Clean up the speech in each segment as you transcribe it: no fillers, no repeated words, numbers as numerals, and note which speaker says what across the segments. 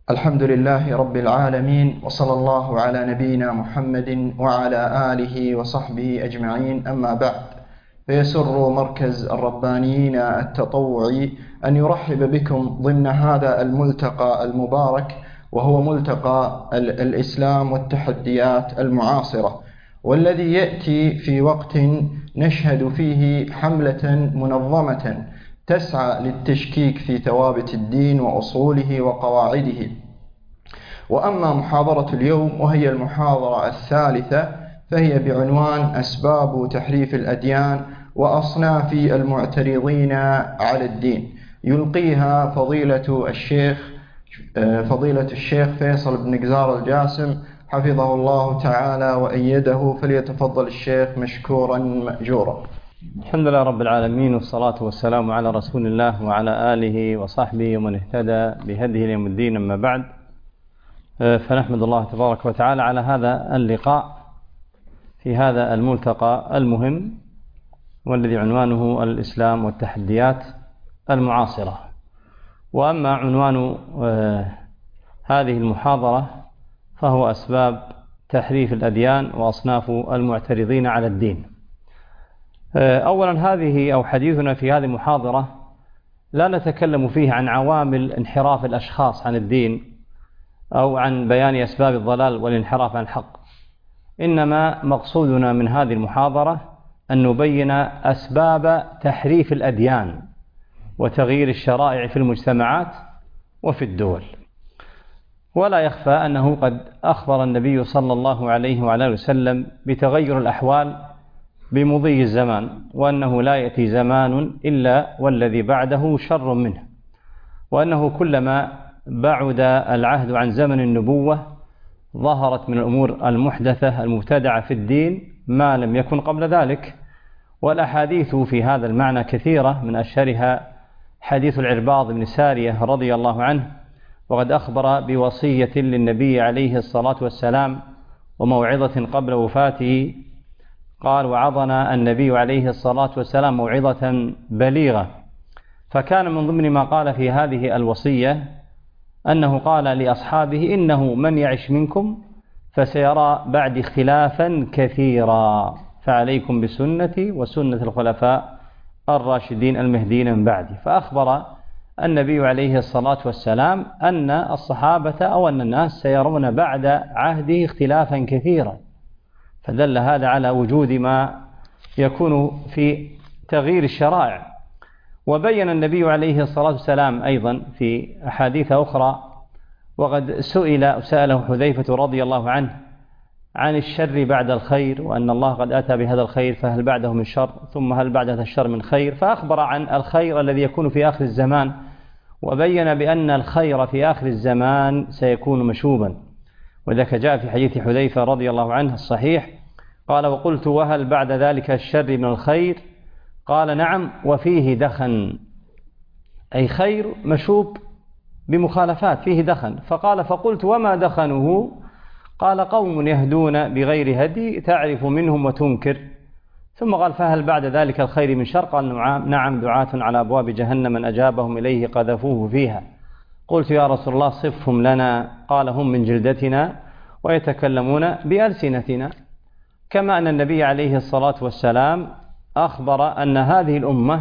Speaker 1: الحمد لله رب العالمين، وصلى الله على نبينا محمد وعلى آله وصحبه أجمعين. أما بعد، فيسر مركز الربانيين التطوعي أن يرحب بكم ضمن هذا الملتقى المبارك، وهو ملتقى الإسلام والتحديات المعاصرة، والذي يأتي في وقت نشهد فيه حملة منظمة تسعى للتشكيك في ثوابت الدين وأصوله وقواعده. وأما محاضرة اليوم وهي المحاضرة الثالثة، فهي بعنوان أسباب تحريف الأديان وأصناف المعترضين على الدين. يلقيها فضيلة الشيخ فيصل بن قزار الجاسم حفظه الله تعالى وأيده، فليتفضل الشيخ مشكورا مأجورا.
Speaker 2: الحمد لله رب العالمين، والصلاة والسلام على رسول الله وعلى آله وصحبه ومن اهتدى بهديه ليوم الدين. أما بعد، فنحمد الله تبارك وتعالى على هذا اللقاء في هذا الملتقى المهم، والذي عنوانه الإسلام والتحديات المعاصرة. وأما عنوان هذه المحاضرة فهو أسباب تحريف الأديان وأصناف المعترضين على الدين. أولا، حديثنا في هذه المحاضرة لا نتكلم فيه عن عوامل انحراف الأشخاص عن الدين أو عن بيان أسباب الضلال والانحراف عن الحق، إنما مقصودنا من هذه المحاضرة أن نبين أسباب تحريف الأديان وتغيير الشرائع في المجتمعات وفي الدول. ولا يخفى أنه قد أخبر النبي صلى الله عليه وعلى وسلم بتغير الأحوال بمضي الزمان، وأنه لا يأتي زمان إلا والذي بعده شر منه، وأنه كلما بعد العهد عن زمن النبوة ظهرت من الأمور المحدثة المبتدعة في الدين ما لم يكن قبل ذلك. والأحاديث في هذا المعنى كثيرة، من أشهرها حديث العرباض بن سارية رضي الله عنه، وقد أخبر بوصية للنبي عليه الصلاة والسلام وموعظة قبل وفاته. قال: وعظنا النبي عليه الصلاة والسلام موعظة بليغة. فكان من ضمن ما قال في هذه الوصية أنه قال لأصحابه: إنه من يعش منكم فسيرى بعد اختلافا كثيرا، فعليكم بسنتي وسنة الخلفاء الراشدين المهديين من بعدي. فأخبر النبي عليه الصلاة والسلام أن الصحابة أو أن الناس سيرون بعد عهده اختلافا كثيرا، فدل هذا على وجود ما يكون في تغيير الشرائع. وبين النبي عليه الصلاة والسلام أيضا في أحاديث أخرى، وقد سأله حذيفة رضي الله عنه عن الشر بعد الخير، وأن الله قد أتى بهذا الخير فهل بعده من شر، ثم هل بعد هذا الشر من خير، فأخبر عن الخير الذي يكون في آخر الزمان، وبين بأن الخير في آخر الزمان سيكون مشوبا. وذلك جاء في حديث حذيفة رضي الله عنه الصحيح، قال: وقلت: وهل بعد ذلك الشر من الخير؟ قال: نعم، وفيه دخن، أي خير مشوب بمخالفات، فيه دخن. فقال: فقلت: وما دخنه؟ قال: قوم يهدون بغير هدي تعرف منهم وتنكر. ثم قال: فهل بعد ذلك الخير من شر؟ قال: نعم، دعاة على أبواب جهنم من أجابهم إليه قذفوه فيها. قلت: يا رسول الله صفهم لنا. قال: هم من جلدتنا ويتكلمون بألسنتنا. كما أن النبي عليه الصلاة والسلام أخبر أن هذه الأمة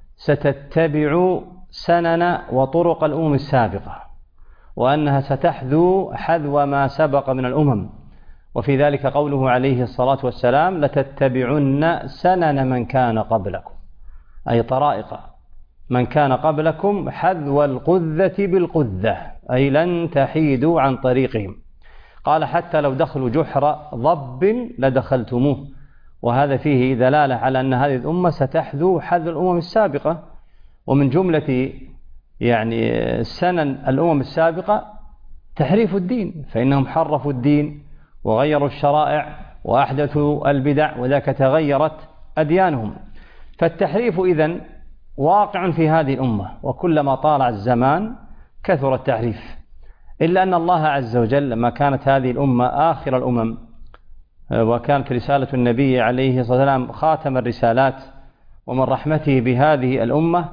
Speaker 2: ستتبع سنن وطرق الأمم السابقة، وأنها ستحذو حذو ما سبق من الأمم. وفي ذلك قوله عليه الصلاة والسلام: لتتبعن سنن من كان قبلكم، أي طرائق من كان قبلكم حذو القذة بالقذة، أي لن تحيدوا عن طريقهم. قال: حتى لو دخلوا جحر ضب لدخلتموه. وهذا فيه دلالة على أن هذه الأمة ستحذو حذو الأمم السابقة. ومن جملة سنن الأمم السابقة تحريف الدين، فإنهم حرفوا الدين وغيروا الشرائع وأحدثوا البدع، وذاك تغيرت أديانهم. فالتحريف إذن واقع في هذه الأمة، وكلما طال الزمان كثر التحريف. إلا أن الله عز وجل لما كانت هذه الأمة آخر الأمم، وكانت رسالة النبي عليه الصلاة والسلام خاتم الرسالات ومن رحمته بهذه الأمة،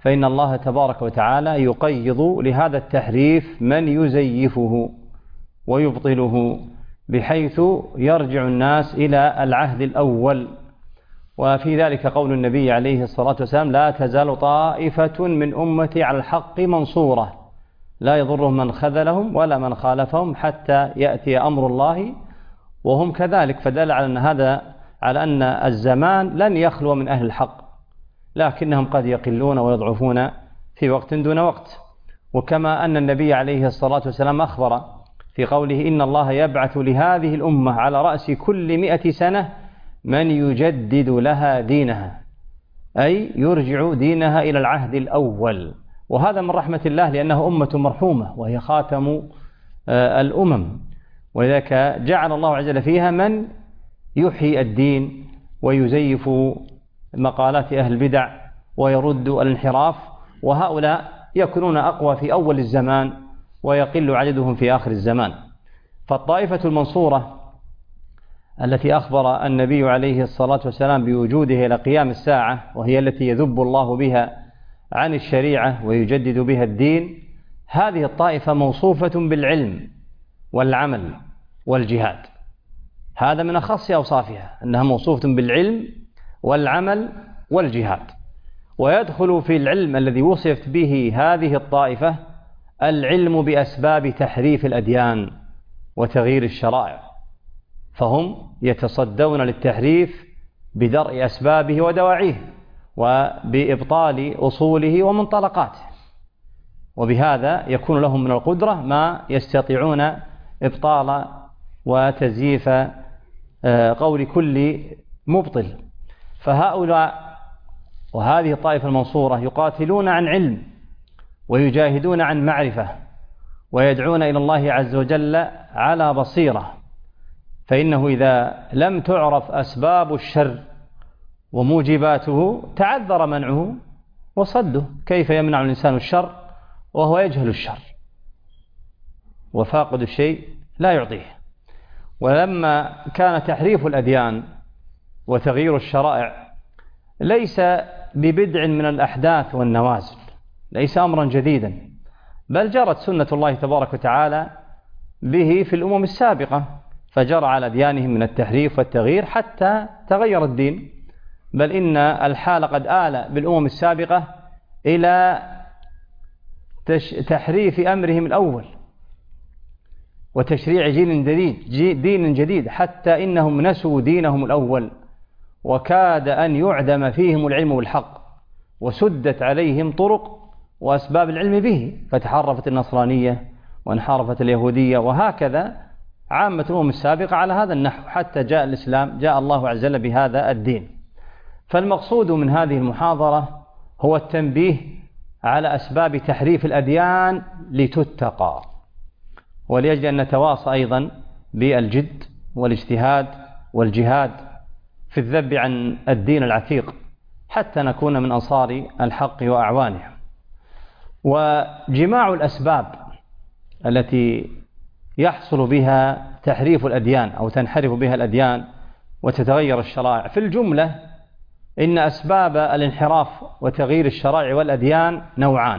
Speaker 2: فإن الله تبارك وتعالى يقيض لهذا التحريف من يزيفه ويبطله، بحيث يرجع الناس إلى العهد الأول. وفي ذلك قول النبي عليه الصلاة والسلام: لا تزال طائفة من أمتي على الحق منصورة لا يضرهم من خذلهم ولا من خالفهم حتى يأتي أمر الله وهم كذلك. فدل على أن الزمان لن يخلو من أهل الحق، لكنهم قد يقلون ويضعفون في وقت دون وقت. وكما أن النبي عليه الصلاة والسلام أخبر في قوله: إن الله يبعث لهذه الأمة على رأس كل 100 سنة من يجدد لها دينها، أي يرجع دينها إلى العهد الأول. وهذا من رحمة الله، لأنه أمة مرحومة وهي خاتم الأمم، ولذلك جعل الله عز وجل فيها من يحيي الدين ويزيف مقالات أهل البدع ويرد الانحراف، وهؤلاء يكونون أقوى في أول الزمان ويقل عددهم في آخر الزمان. فالطائفة المنصورة التي أخبر النبي عليه الصلاة والسلام بوجوده إلى قيام الساعة، وهي التي يذب الله بها عن الشريعة ويجدد بها الدين، هذه الطائفة موصوفة بالعلم والعمل والجهاد. هذا من أخص أوصافها، أنها موصوفة بالعلم والعمل والجهاد. ويدخل في العلم الذي وصفت به هذه الطائفة العلم بأسباب تحريف الأديان وتغيير الشرائع، فهم يتصدون للتحريف بدرء أسبابه ودواعيه وبإبطال أصوله ومنطلقاته، وبهذا يكون لهم من القدرة ما يستطيعون إبطال وتزييف قول كل مبطل. فهؤلاء وهذه الطائفة المنصورة يقاتلون عن علم ويجاهدون عن معرفة ويدعون إلى الله عز وجل على بصيرة، فإنه إذا لم تعرف أسباب الشر وموجباته تعذر منعه وصده. كيف يمنع الإنسان الشر وهو يجهل الشر؟ وفاقد الشيء لا يعطيه. ولما كان تحريف الأديان وتغيير الشرائع ليس ببدع من الأحداث والنوازل، ليس أمرا جديدا، بل جرت سنة الله تبارك وتعالى به في الأمم السابقة، فجرى على أديانهم من التحريف والتغيير حتى تغير الدين. بل إن الحال قد آل بالأمم السابقة إلى تحريف أمرهم الأول وتشريع دين جديد، حتى إنهم نسوا دينهم الأول، وكاد أن يعدم فيهم العلم بالحق، وسدت عليهم طرق وأسباب العلم به، فتحرفت النصرانية وانحرفت اليهودية، وهكذا عامة الأمم السابقة على هذا النحو حتى جاء الإسلام، جاء الله عز وجل بهذا الدين. فالمقصود من هذه المحاضرة هو التنبيه على أسباب تحريف الأديان لتتقى، ولأجل أن نتواصى أيضا بالجد والاجتهاد والجهاد في الذب عن الدين العتيق حتى نكون من أنصار الحق وأعوانه. وجماع الأسباب التي يحصل بها تحريف الأديان أو تنحرف بها الأديان وتتغير الشرائع، في الجملة إن أسباب الانحراف وتغيير الشرائع والأديان نوعان،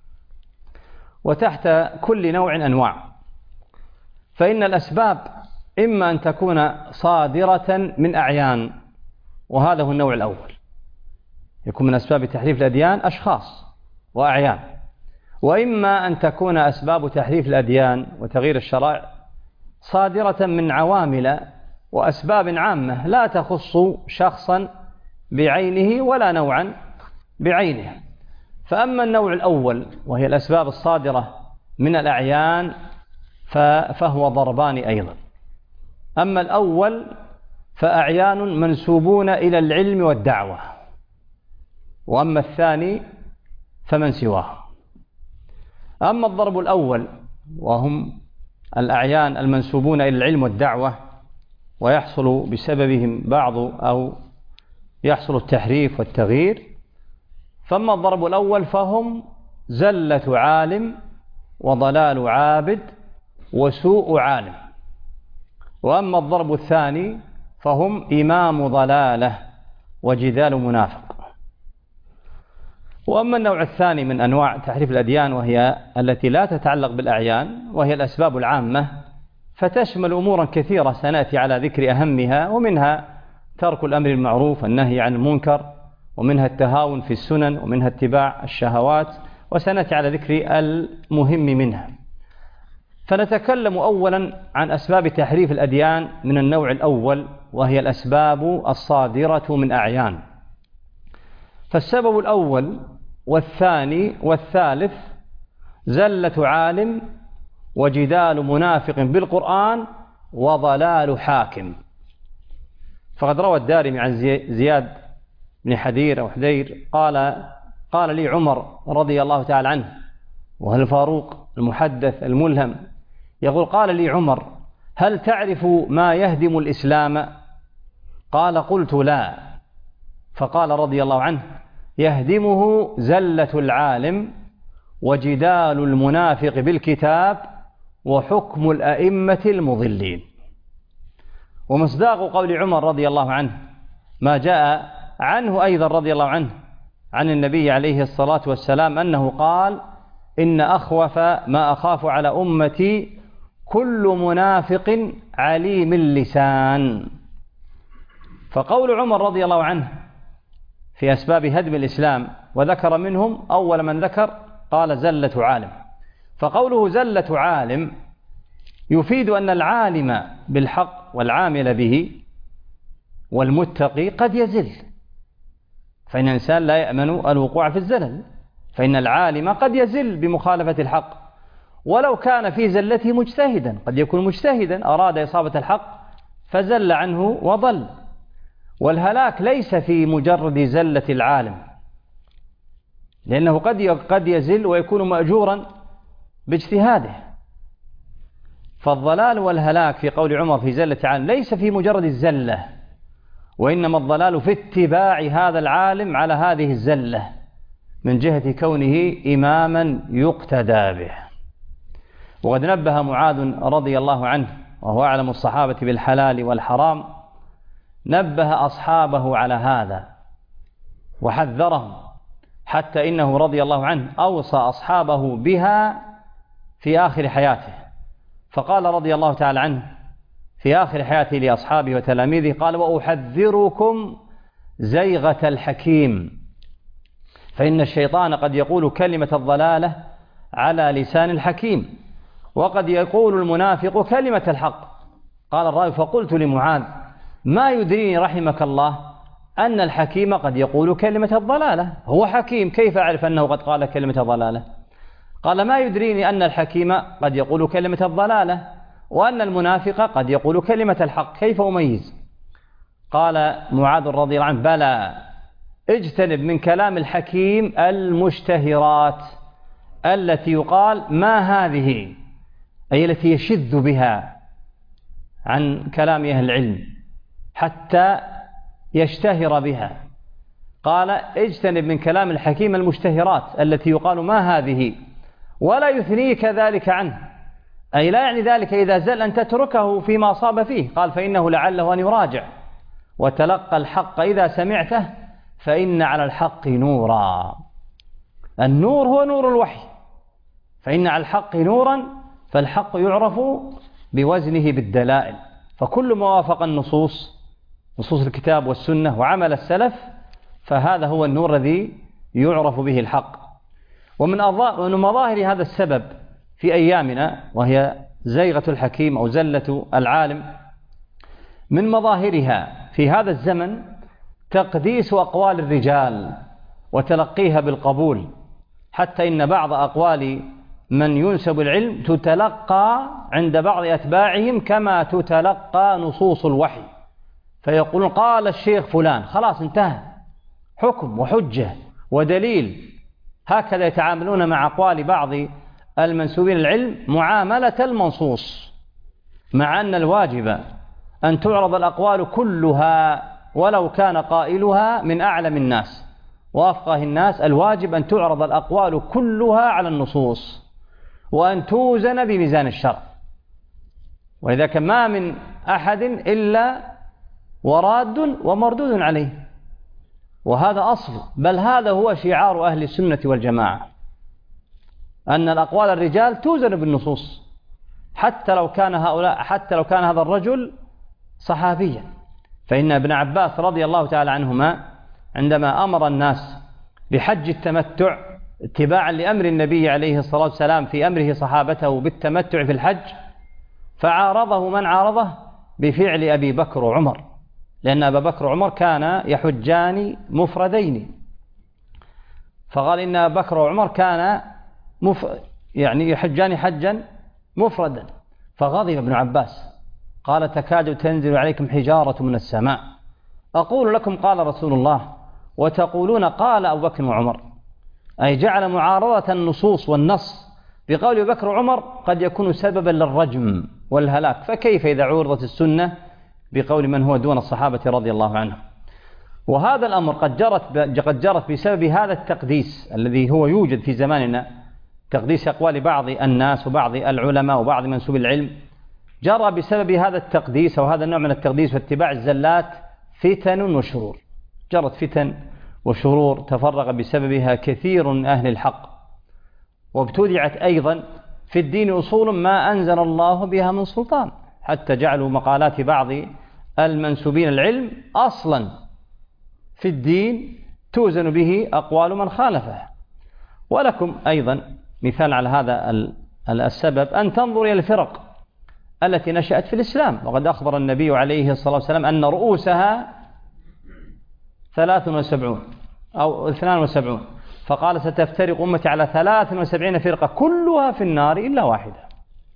Speaker 2: وتحت كل نوع أنواع. فإن الأسباب إما أن تكون صادرة من أعيان، وهذا هو النوع الأول، يكون من أسباب تحريف الأديان أشخاص وأعيان، وإما أن تكون أسباب تحريف الأديان وتغيير الشرائع صادرة من عوامل وأسباب عامة لا تخص شخصا بعينه ولا نوعا بعينه. فأما النوع الأول وهي الأسباب الصادرة من الأعيان فهو ضربان أيضا. أما الأول فأعيان منسوبون إلى العلم والدعوة، وأما الثاني فمن سواه. أما الضرب الأول وهم الأعيان المنسوبون إلى العلم والدعوة ويحصل بسببهم بعض أو يحصل التحريف والتغيير، فأما الضرب الأول فهم زلة عالم وضلال عابد وسوء عالم، وأما الضرب الثاني فهم إمام ضلالة وجدال منافق. وأما النوع الثاني من أنواع تحريف الأديان وهي التي لا تتعلق بالأعيان وهي الأسباب العامة، فتشمل أمورا كثيرة سنأتي على ذكر أهمها، ومنها ترك الأمر بالمعروف والنهي عن المنكر، ومنها التهاون في السنن، ومنها اتباع الشهوات، وسنأتي على ذكر المهم منها. فنتكلم أولا عن أسباب تحريف الأديان من النوع الأول، وهي الأسباب الصادرة من أعيان. فالسبب الأول والثاني والثالث زلة عالم، وجدال منافق بالقرآن، وضلال حاكم. فقد روى الدارمي عن زياد بن حدير أو حدير قال لي عمر رضي الله تعالى عنه، وهو الفاروق المحدث الملهم، يقول: قال لي عمر: هل تعرف ما يهدم الإسلام؟ قال: قلت: لا. فقال رضي الله عنه: يهدمه زلة العالم، وجدال المنافق بالكتاب، وحكم الأئمة المضلين. ومصداق قول عمر رضي الله عنه ما جاء عنه أيضا رضي الله عنه عن النبي عليه الصلاة والسلام أنه قال: إن أخوف ما أخاف على أمتي كل منافق عليم اللسان. فقول عمر رضي الله عنه في أسباب هدم الإسلام، وذكر منهم أول من ذكر قال زلة عالم. فقوله زلة عالم يفيد أن العالم بالحق والعامل به والمتقي قد يزل، فإن الإنسان لا يأمن الوقوع في الزلل، فإن العالم قد يزل بمخالفة الحق ولو كان في زلته مجتهدا. قد يكون مجتهدا أراد إصابة الحق فزل عنه وضل. والهلاك ليس في مجرد زلة العالم، لأنه قد يزل ويكون مأجورا باجتهاده. فالضلال والهلاك في قول عمر في زلة العالم ليس في مجرد الزلة، وإنما الضلال في اتباع هذا العالم على هذه الزلة من جهة كونه إماما يقتدى به. وقد نبه معاذ رضي الله عنه وهو أعلم الصحابة بالحلال والحرام، نبه أصحابه على هذا وحذرهم، حتى إنه رضي الله عنه أوصى أصحابه بها في آخر حياته. فقال رضي الله تعالى عنه في آخر حياته لأصحابه وتلاميذه، قال: وأحذركم زيغة الحكيم، فإن الشيطان قد يقول كلمة الضلالة على لسان الحكيم، وقد يقول المنافق كلمة الحق. قال الراوي: فقلت لمعاذ: ما يدريني رحمك الله أن الحكيم قد يقول كلمة الضلالة؟ هو حكيم، كيف أعرف أنه قد قال كلمة الضلالة؟ قال: ما يدريني أن الحكيم قد يقول كلمة الضلالة وأن المنافق قد يقول كلمة الحق، كيف أميز؟ قال معاذ رضي الله عنه: بلى، اجتنب من كلام الحكيم المشتهرات التي يقال ما هذه، أي التي يشذ بها عن كلام أهل العلم حتى يشتهر بها. قال: اجتنب من كلام الحكيم المشتهرات التي يقال ما هذه، ولا يثنيك ذلك عنه، أي لا يعني ذلك إذا زل أن تتركه فيما أصاب فيه. قال: فإنه لعله أن يراجع، وتلقى الحق إذا سمعته، فإن على الحق نورا. النور هو نور الوحي، فإن على الحق نورا، فالحق يعرف بوزنه بالدلائل. فكل ما وافق النصوص، نصوص الكتاب والسنة وعمل السلف، فهذا هو النور الذي يعرف به الحق. ومن مظاهر هذا السبب في أيامنا، وهي زيغة الحكيم أو زلة العالم، من مظاهرها في هذا الزمن تقديس أقوال الرجال وتلقيها بالقبول، حتى إن بعض أقوال من ينسب العلم تتلقى عند بعض أتباعهم كما تتلقى نصوص الوحي، فيقولون قال الشيخ فلان، خلاص انتهى، حكم وحجة ودليل. هكذا يتعاملون مع أقوال بعض المنسوبين العلم معاملة المنصوص، مع أن الواجب أن تعرض الأقوال كلها ولو كان قائلها من أعلم الناس وأفقه الناس. الواجب أن تعرض الأقوال كلها على النصوص، وأن توزن بميزان الشرع. وإذا كان ما من أحد إلا وراد ومردود عليه، وهذا أصل، بل هذا هو شعار أهل السنة والجماعة، أن الأقوال الرجال توزن بالنصوص، حتى لو كان هذا الرجل صحابيا. فإن ابن عباس رضي الله تعالى عنهما عندما أمر الناس بحج التمتع اتباعا لأمر النبي عليه الصلاة والسلام في أمره صحابته بالتمتع في الحج، فعارضه من عارضه بفعل أبي بكر وعمر، لأن أبا بكر وعمر كانا يحجان مفردين، فقال إن أبا بكر وعمر كانا يحجان حجا مفردا، فغضب ابن عباس قال: تكاد تنزل عليكم حجارة من السماء، أقول لكم قال رسول الله وتقولون قال أبو بكر وعمر. أي جعل معارضة النصوص والنص بقول أبي بكر وعمر قد يكون سببا للرجم والهلاك، فكيف إذا عورضت السنة بقول من هو دون الصحابة رضي الله عنهم؟ وهذا الأمر قد جرت بسبب هذا التقديس الذي هو يوجد في زماننا، تقديس أقوال بعض الناس وبعض العلماء وبعض منسوب العلم، جرى بسبب هذا التقديس أو هذا النوع من التقديس واتباع الزلات فتن وشرور، جرت فتن وشرور تفرغ بسببها كثير من أهل الحق، وابتدعت أيضا في الدين أصول ما أنزل الله بها من سلطان، حتى جعلوا مقالات بعض المنسوبين العلم أصلا في الدين توزن به أقوال من خالفه. ولكم أيضا مثال على هذا السبب أن تنظر إلى الفرق التي نشأت في الإسلام، وقد أخبر النبي عليه الصلاة والسلام أن رؤوسها 73 أو 72، فقال: ستفترق أمتي على 73 فرقة كلها في النار إلا واحدة.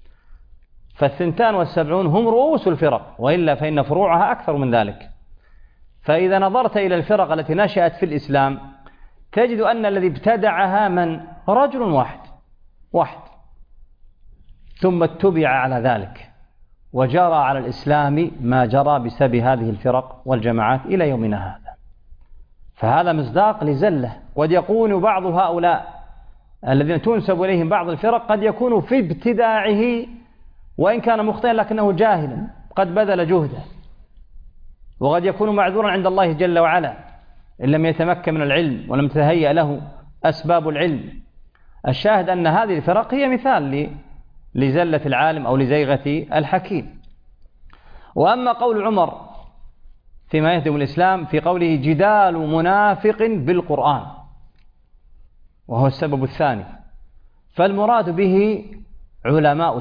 Speaker 2: ف72 هم رؤوس الفرق، وإلا فإن فروعها أكثر من ذلك. فإذا نظرت إلى الفرق التي نشأت في الإسلام تجد أن الذي ابتدعها من رجل واحد، ثم اتبع على ذلك وجرى على الإسلام ما جرى بسبب هذه الفرق والجماعات إلى يومنا هذا. فهذا مصداق لزلة. قد يكون بعض هؤلاء الذين تنسب إليهم بعض الفرق قد يكون في ابتداعه وإن كان مخطئا لكنه جاهلا قد بذل جهده، وقد يكون معذورا عند الله جل وعلا إن لم يتمكن من العلم ولم تتهيأ له أسباب العلم. الشاهد أن هذه الفرق هي مثال لزلة العالم أو لزيغة الحكيم. وأما قول عمر فيما يهدم الإسلام في قوله جدال منافق بالقرآن، وهو السبب الثاني، فالمراد به علماء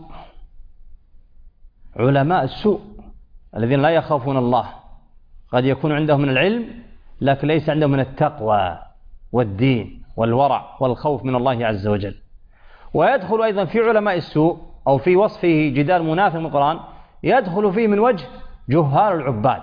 Speaker 2: السوء الذين لا يخافون الله، قد يكون عندهم من العلم لكن ليس عندهم من التقوى والدين والورع والخوف من الله عز وجل. ويدخل أيضا في علماء السوء أو في وصفه جدال منافق بالقرآن يدخل فيه من وجه جهال العباد،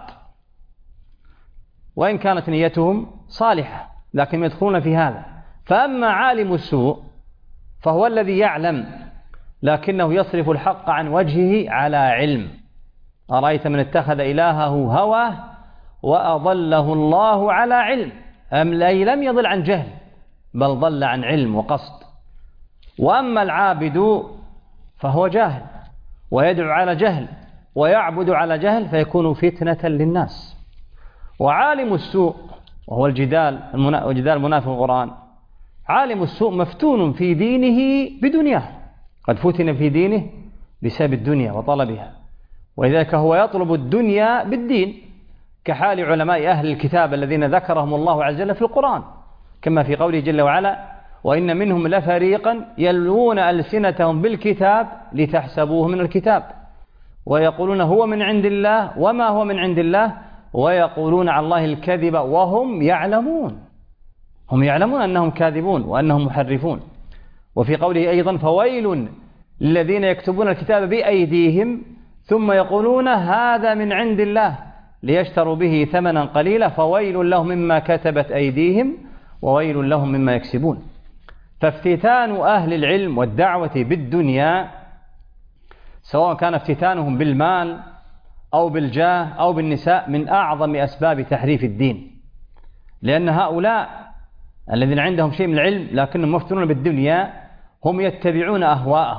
Speaker 2: وإن كانت نيتهم صالحة لكن يدخلون في هذا. فأما عالم السوء فهو الذي يعلم لكنه يصرف الحق عن وجهه على علم. أرأيت من اتخذ إلهه هواه وأضله الله على علم، لم يضل عن جهل بل ضل عن علم وقصد. وأما العابد فهو جاهل ويدعو على جهل ويعبد على جهل فيكون فتنة للناس. وعالم السوء وهو الجدال منافق القرآن، عالم السوء مفتون في دينه بدنياه، قد فتن في دينه بسبب الدنيا وطلبها، ولذلك هو يطلب الدنيا بالدين، كحال علماء أهل الكتاب الذين ذكرهم الله عز وجل في القرآن، كما في قوله جل وعلا: وإن منهم لفريقا يلوون ألسنتهم بالكتاب لتحسبوه من الكتاب ويقولون هو من عند الله وما هو من عند الله ويقولون على الله الكذب وهم يعلمون. هم يعلمون أنهم كاذبون وأنهم محرفون. وفي قوله أيضا: فويل للذين يكتبون الكتاب بأيديهم ثم يقولون هذا من عند الله ليشتروا به ثمنا قليلا فويل لهم مما كتبت أيديهم وويل لهم مما يكسبون. فافتتان أهل العلم والدعوة بالدنيا سواء كان افتتانهم بالمال أو بالجاه أو بالنساء من أعظم أسباب تحريف الدين، لأن هؤلاء الذين عندهم شيء من العلم لكنهم مفتونون بالدنيا هم يتبعون أهواءهم،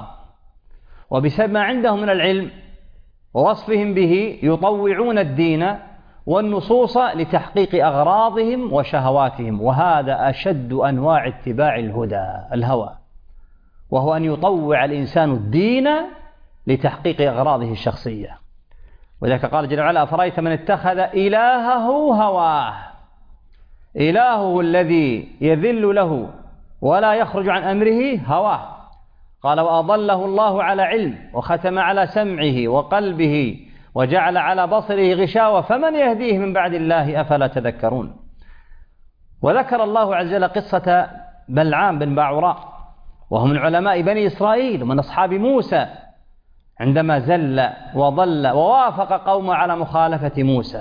Speaker 2: وبسبب ما عندهم من العلم ووصفهم به يطوعون الدين والنصوص لتحقيق أغراضهم وشهواتهم، وهذا أشد أنواع اتباع الهوى، وهو أن يطوع الإنسان الدين لتحقيق أغراضه الشخصية. وذلك قال جل وعلا: أفرأيت من اتخذ إلهه هواه، إلهه الذي يذل له ولا يخرج عن أمره هواه. قال: وأضله الله على علم وختم على سمعه وقلبه وجعل على بصره غشاوة فمن يهديه من بعد الله أفلا تذكرون. وذكر الله عز وجل قصة بلعام بن باعوراء، وهو من علماء بني إسرائيل ومن أصحاب موسى، عندما زل وضل ووافق قومه على مخالفة موسى،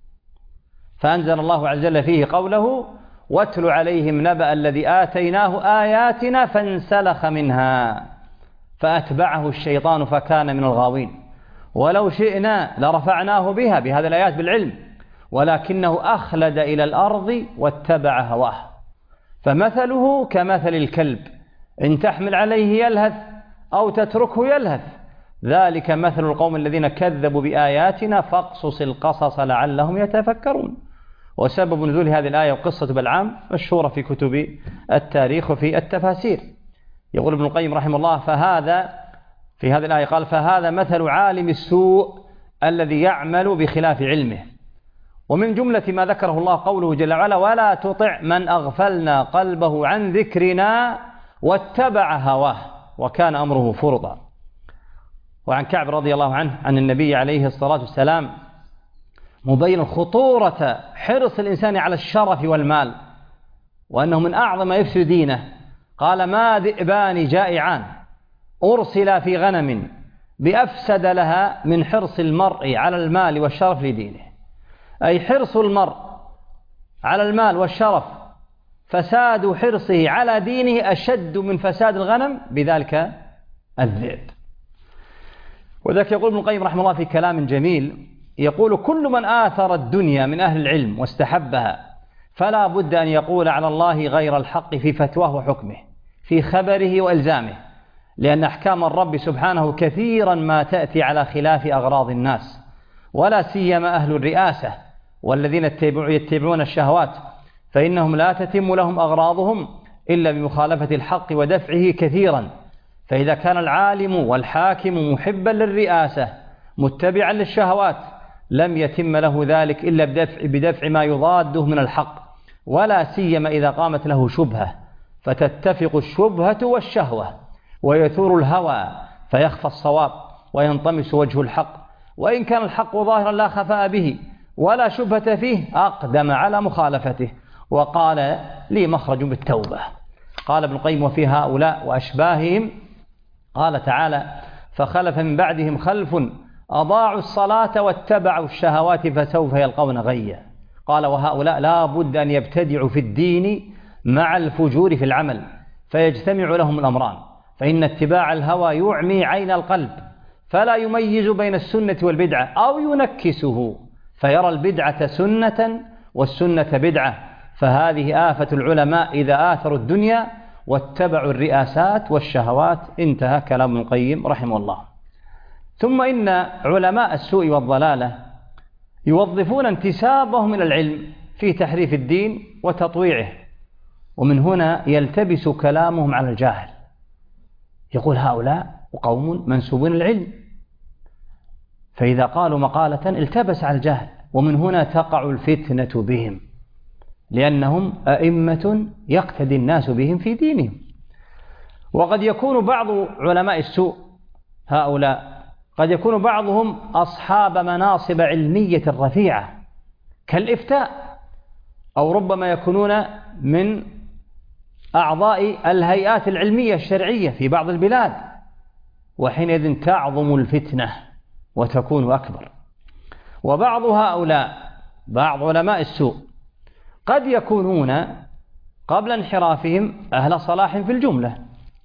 Speaker 2: فأنزل الله عز وجل فيه قوله: واتل عليهم نبأ الذي آتيناه آياتنا فانسلخ منها فأتبعه الشيطان فكان من الغاوين ولو شئنا لرفعناه بها، بهذه الآيات بالعلم، ولكنه أخلد إلى الأرض واتبع هواه، فمثله كمثل الكلب إن تحمل عليه يلهث أو تتركه يلهث، ذلك مثل القوم الذين كذبوا بآياتنا فاقصص القصص لعلهم يتفكرون. وسبب نزول هذه الآية وقصة بلعام مشهورة في كتب التاريخ وفي التفاسير. يقول ابن القيم رحمه الله: فهذا في هذه الآية قال: فهذا مثل عالم السوء الذي يعمل بخلاف علمه. ومن جملة ما ذكره الله قوله جل وعلا: ولا تطع من أغفلنا قلبه عن ذكرنا واتبع هواه وكان أمره فرطا. وعن كعب رضي الله عنه عن النبي عليه الصلاة والسلام مبين خطورة حرص الإنسان على الشرف والمال، وأنه من أعظم ما يفسد دينه. قال: ما ذئبان جائعان أرسلا في غنم بأفسد لها من حرص المرء على المال والشرف لدينه. أي حرص المرء على المال والشرف، فساد حرصه على دينه أشد من فساد الغنم بذلك الذئب. وذلك يقول ابن القيم رحمه الله في كلام جميل، يقول: كل من آثر الدنيا من أهل العلم واستحبها فلا بد أن يقول على الله غير الحق في فتواه وحكمه، في خبره وإلزامه، لأن أحكام الرب سبحانه كثيرا ما تأتي على خلاف أغراض الناس، ولا سيما أهل الرئاسة والذين يتبعون الشهوات، فإنهم لا تتم لهم أغراضهم إلا بمخالفة الحق ودفعه كثيرا. فإذا كان العالم والحاكم محبا للرئاسة متبعا للشهوات لم يتم له ذلك إلا بدفع ما يضاده من الحق، ولا سيما إذا قامت له شبهة، فتتفق الشبهة والشهوة ويثور الهوى فيخفى الصواب وينطمس وجه الحق، وإن كان الحق ظاهرا لا خفاء به ولا شبهة فيه أقدم على مخالفته وقال: لي مخرج بالتوبة. قال ابن القيم: وفي هؤلاء وأشباههم قال تعالى: فخلف من بعدهم خلف أضاعوا الصلاة واتبعوا الشهوات فسوف يلقون غيا. قال: وهؤلاء لا بد أن يبتدعوا في الدين مع الفجور في العمل، فيجتمع لهم الأمران، فإن اتباع الهوى يعمي عين القلب فلا يميز بين السنة والبدعة، أو ينكسه فيرى البدعة سنة والسنة بدعة، فهذه آفة العلماء إذا آثروا الدنيا واتبعوا الرئاسات والشهوات. انتهى كلام ابن القيم رحمه الله. ثم إن علماء السوء والضلالة يوظفون انتسابهم إلى العلم في تحريف الدين وتطويعه، ومن هنا يلتبس كلامهم على الجاهل. يقول: هؤلاء قوم منسوبون العلم، فإذا قالوا مقالة التبس على الجاهل، ومن هنا تقع الفتنة بهم، لأنهم أئمة يقتدي الناس بهم في دينهم. وقد يكون بعض علماء السوء هؤلاء قد يكون بعضهم أصحاب مناصب علمية رفيعة كالإفتاء، أو ربما يكونون من أعضاء الهيئات العلمية الشرعية في بعض البلاد، وحينئذ تعظم الفتنة وتكون أكبر. وبعض هؤلاء بعض علماء السوء قد يكونون قبل انحرافهم أهل صلاح في الجملة،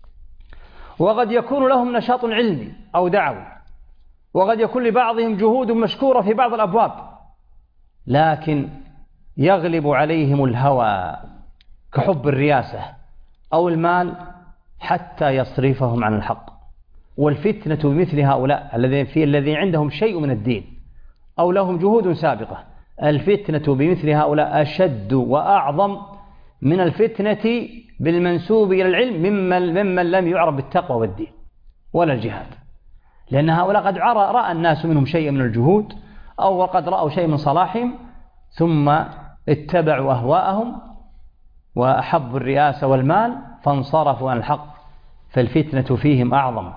Speaker 2: وقد يكون لهم نشاط علمي أو دعوي، وقد يكون لبعضهم جهود مشكورة في بعض الأبواب، لكن يغلب عليهم الهوى كحب الرياسة أو المال حتى يصرفهم عن الحق. والفتنة بمثل هؤلاء الذين عندهم شيء من الدين أو لهم جهود سابقة الفتنة بمثل هؤلاء أشد وأعظم من الفتنة بالمنسوب إلى العلم ممن لم يعرف بالتقوى والدين ولا الجهاد، لأن هؤلاء قد رأى الناس منهم شيء من الجهود أو قد رأوا شيء من صلاحهم ثم اتبعوا أهواءهم وأحبوا الرئاسة والمال فانصرفوا عن الحق، فالفتنة فيهم أعظم.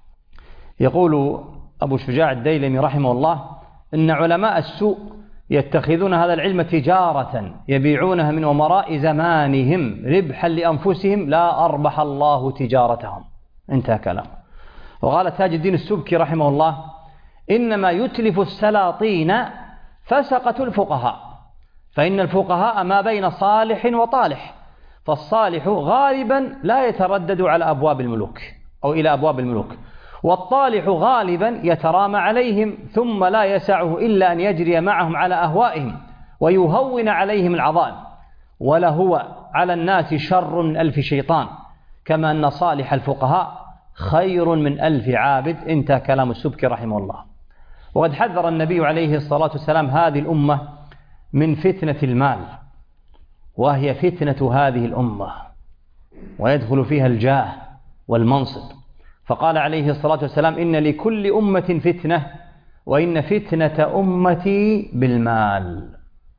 Speaker 2: يقول أبو شجاع الديلمي رحمه الله إن علماء السوء يتخذون هذا العلم تجارة يبيعونها من أمراء زمانهم ربحا لأنفسهم لا أربح الله تجارتهم. انتهى كلام. وقال تاج الدين السبكي رحمه الله إنما يتلف السلاطين فسقة الفقهاء، فإن الفقهاء ما بين صالح وطالح، فالصالح غالبا لا يتردد على أبواب الملوك أو إلى أبواب الملوك، والطالح غالبا يترامى عليهم ثم لا يسعه إلا أن يجري معهم على أهوائهم ويهون عليهم العظائم، ولهو على الناس شر من 1000 شيطان، كما أن صالح الفقهاء خير من 1000 عابد. انتهى كلام السبكي رحمه الله. وقد حذر النبي عليه الصلاة والسلام هذه الأمة من فتنة المال، وهي فتنة هذه الأمة ويدخل فيها الجاه والمنصب، فقال عليه الصلاة والسلام إن لكل أمة فتنة وإن فتنة أمتي بالمال.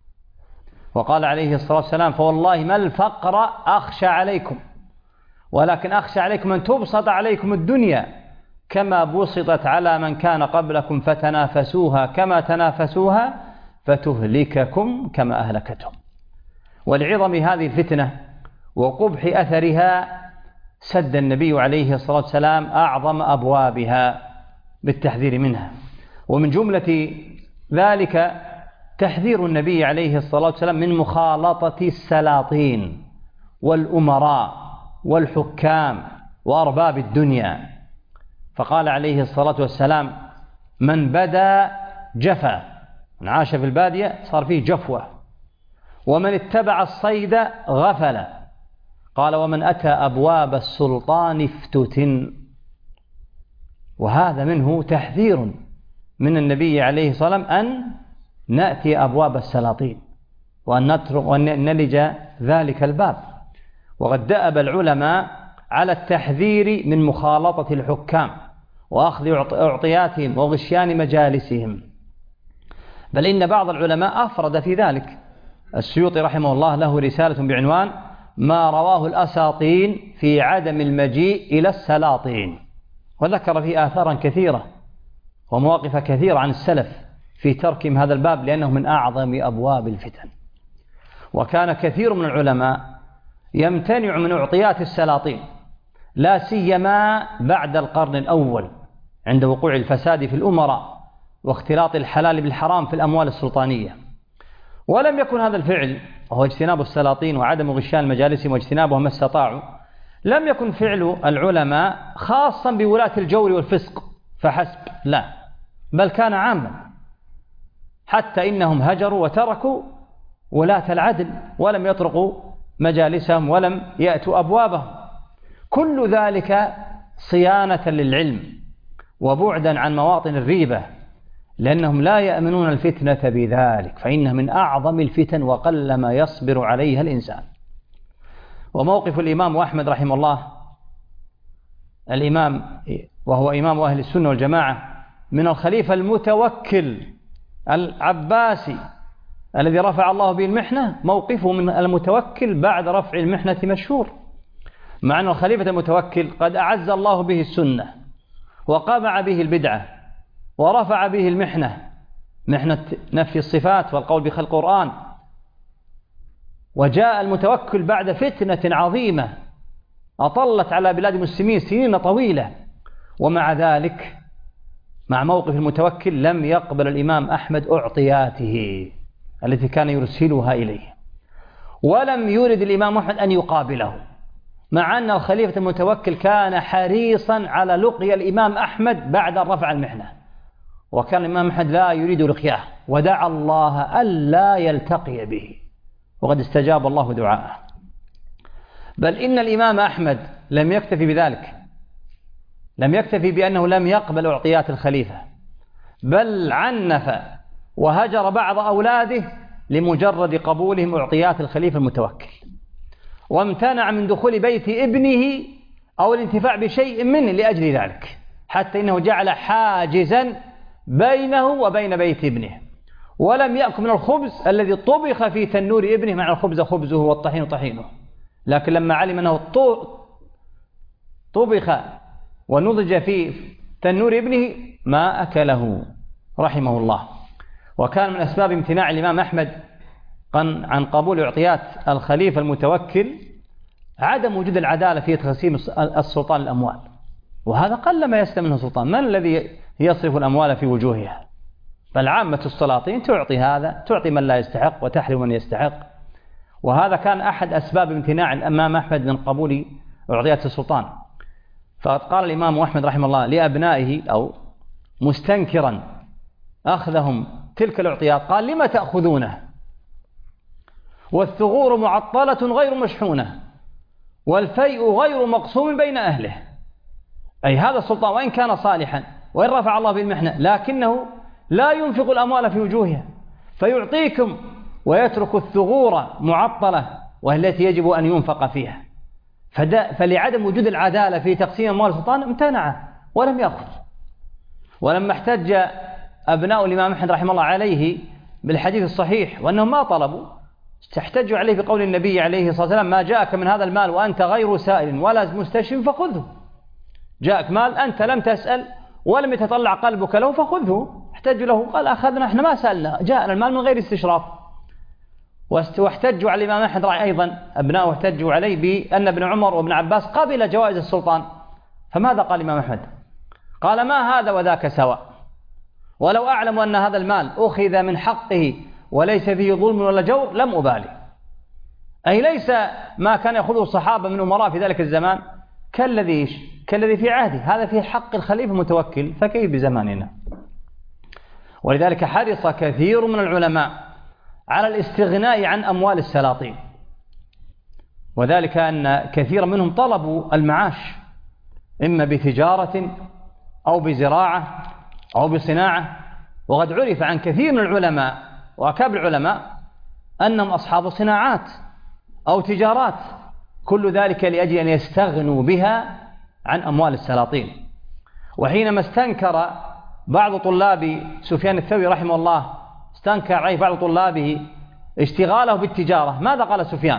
Speaker 2: وقال عليه الصلاة والسلام فوالله ما الفقر أخشى عليكم، ولكن أخشى عليكم أن تبسط عليكم الدنيا كما بسطت على من كان قبلكم فتنافسوها كما تنافسوها فتهلككم كما أهلكتهم. ولعظم هذه الفتنة وقبح أثرها سد النبي عليه الصلاة والسلام أعظم أبوابها بالتحذير منها، ومن جملة ذلك تحذير النبي عليه الصلاة والسلام من مخالطة السلاطين والأمراء والحكام وأرباب الدنيا، فقال عليه الصلاة والسلام من بدا جفا، من عاش في البادية صار فيه جفوة، ومن اتبع الصيد غفل، قال ومن أتى أبواب السلطان افتتن. وهذا منه تحذير من النبي عليه الصلاة والسلام أن نأتي أبواب السلاطين وأن نلج ذلك الباب. وقد دأب العلماء على التحذير من مخالطة الحكام وأخذ أعطياتهم وغشيان مجالسهم، بل إن بعض العلماء أفرد في ذلك. السيوطي رحمه الله له رسالة بعنوان ما رواه الأساطين في عدم المجيء إلى السلاطين، وذكر فيه آثارا كثيرة ومواقف كثيرة عن السلف في تركهم هذا الباب لأنه من أعظم أبواب الفتن. وكان كثير من العلماء يمتنع من أعطيات السلاطين لا سيما بعد القرن الأول عند وقوع الفساد في الأمراء واختلاط الحلال بالحرام في الأموال السلطانية. ولم يكن هذا الفعل وهو اجتناب السلاطين وعدم غشيان مجالسهم واجتنابهم ما استطاعوا، لم يكن فعل العلماء خاصا بولاة الجور والفسق فحسب، لا، بل كان عاما، حتى إنهم هجروا وتركوا ولاة العدل ولم يطرقوا مجالسهم ولم يأتوا أبوابهم. كل ذلك صيانة للعلم وبعدا عن مواطن الريبة، لأنهم لا يأمنون الفتنة بذلك، فإنها من أعظم الفتن وقل ما يصبر عليها الإنسان. وموقف الإمام أحمد رحمه الله، الإمام وهو إمام أهل السنة والجماعة، من الخليفة المتوكل العباسي الذي رفع الله به المحنة، موقفه من المتوكل بعد رفع المحنة مشهور، مع أن الخليفة المتوكل قد أعز الله به السنة وقمع به البدعة ورفع به المحنة، محنة نفي الصفات والقول بخلق القرآن، وجاء المتوكل بعد فتنة عظيمة أطلت على بلاد المسلمين سنين طويلة، ومع ذلك مع موقف المتوكل لم يقبل الإمام أحمد أعطياته التي كان يرسلها إليه، ولم يرد الإمام أحمد أن يقابله، مع أن الخليفة المتوكل كان حريصا على لقي الإمام أحمد بعد رفع المحنة، وكان الإمام أحمد لا يريد لقياه ودعا الله ألا يلتقي به، وقد استجاب الله دعاءه. بل إن الإمام أحمد لم يكتفي بذلك، لم يكتفي بأنه لم يقبل أعطيات الخليفة، بل عنف وهجر بعض أولاده لمجرد قبولهم أعطيات الخليفة المتوكل، وامتنع من دخول بيت ابنه أو الانتفاع بشيء منه لأجل ذلك، حتى إنه جعل حاجزا بينه وبين بيت ابنه، ولم يأكل من الخبز الذي طبخ في تنور ابنه، مع الخبز خبزه والطحين طحينه، لكن لما علم أنه طبخ ونضج في تنور ابنه ما أكله رحمه الله. وكان من أسباب امتناع الإمام أحمد عن قبول أعطيات الخليفة المتوكل عدم وجود العدالة في تقسيم السلطان الأموال، وهذا قل ما يسلم منه سلطان. من الذي يصرف الأموال في وجوهها؟ بل عامة السلاطين تعطي هذا، تعطي من لا يستحق وتحرم من يستحق. وهذا كان أحد أسباب امتناع الإمام أحمد من قبول أعطيات السلطان. فقد قال الإمام أحمد رحمه الله لأبنائه أو مستنكرا أخذهم تلك الأعطيات، قال: لما تأخذونه والثغور معطلة غير مشحونة والفيء غير مقسوم بين أهله؟ أي هذا السلطان وإن كان صالحا وإن رفع الله بالمحنة، لكنه لا ينفق الأموال في وجوهها، فيعطيكم ويترك الثغور معطلة وهي التي يجب أن ينفق فيها. فلعدم وجود العدالة في تقسيم أموال السلطان امتنع ولم يأخذ. ولما احتج أبناء الإمام أحمد رحمه الله عليه بالحديث الصحيح وأنهم ما طلبوا، احتجوا عليه بقول النبي عليه الصلاة والسلام: ما جاءك من هذا المال وأنت غير سائل ولا مستشف فخذه. جاءك مال أنت لم تسأل ولم يتطلع قلبك له فخذه. احتجوا له، قال: أخذنا، احنا ما سألنا، جاءنا المال من غير استشراف. واحتجوا على الإمام أحمد أيضا أبناؤه، احتجوا عليه بأن ابن عمر وابن عباس قبل جوائز السلطان. فماذا قال الإمام أحمد؟ قال: ما هذا وذاك سواء، ولو أعلم أن هذا المال أخذ من حقه وليس فيه ظلم ولا جور لم أبالي. أي ليس ما كان يأخذه الصحابة من أمراء في ذلك الزمان كالذي في عهده، هذا في حق الخليفة المتوكل، فكيف بزماننا؟ ولذلك حرص كثير من العلماء على الاستغناء عن أموال السلاطين، وذلك أن كثير منهم طلبوا المعاش إما بتجارة أو بزراعة أو بصناعة. وقد عرف عن كثير من العلماء وأكابر العلماء أنهم أصحاب صناعات أو تجارات، كل ذلك لأجل أن يستغنوا بها عن أموال السلاطين. وحينما استنكر بعض طلاب سفيان الثوري رحمه الله، استنكر عليه بعض طلابه اشتغاله بالتجارة، ماذا قال سفيان؟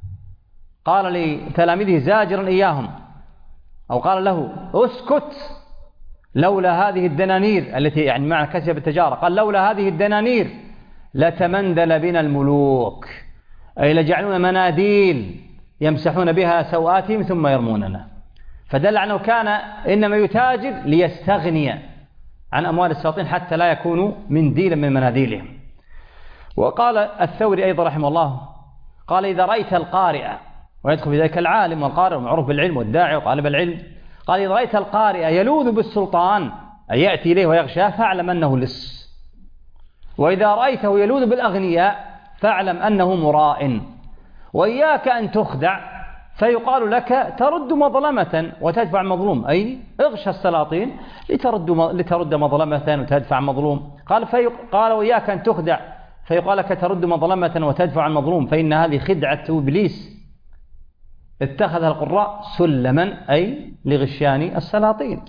Speaker 2: قال لتلاميذه زاجرا إياهم، أو قال له: اسكت، لولا هذه الدنانير التي يعني معنى كسب التجارة، قال: لولا هذه الدنانير لتمندل بنا الملوك، أي لجعلون مناديل يمسحون بها سوآتهم ثم يرموننا. فدل أنه كان إنما يتاجر ليستغني عن أموال السلاطين حتى لا يكونوا منديلا من مناديلهم. وقال الثوري أيضا رحمه الله، قال: إذا رأيت القارئ، ويدخل في ذلك العالم والقارئ والمعروف بالعلم والداعي وطالب العلم، قال: إذا رأيت القارئ يلوذ بالسلطان أي يأتي إليه ويغشاه فاعلم أنه لص، وإذا رأيته يلوذ بالأغنياء فاعلم أنه مراء، وإياك أن تخدع فيقال لك ترد مظلمة وتدفع مظلوم، أي اغشى السلاطين لترد مظلمة وتدفع مظلوم. قال: وإياك أن تخدع فيقال لك ترد مظلمة وتدفع مظلوم، فإن هذه خدعة إبليس اتخذها القراء سلما، أي لغشيان السلاطين.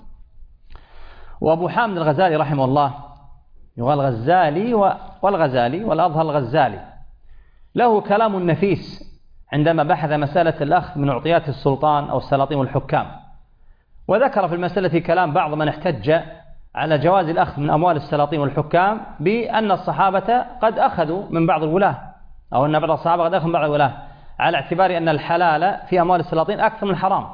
Speaker 2: وأبو حامد الغزالي رحمه الله، يقال غزالي والغزالي والأظهر الغزالي، له كلام نفيس عندما بحث مسألة الأخذ من أعطيات السلطان أو السلاطين والحكام، وذكر في المسألة كلام بعض من احتج على جواز الأخذ من أموال السلاطين والحكام بأن الصحابة قد أخذوا من بعض الولاة، أو أن بعض الصحابة قد أخذوا من بعض الولاة، على اعتبار أن الحلال في أموال السلاطين أكثر من الحرام.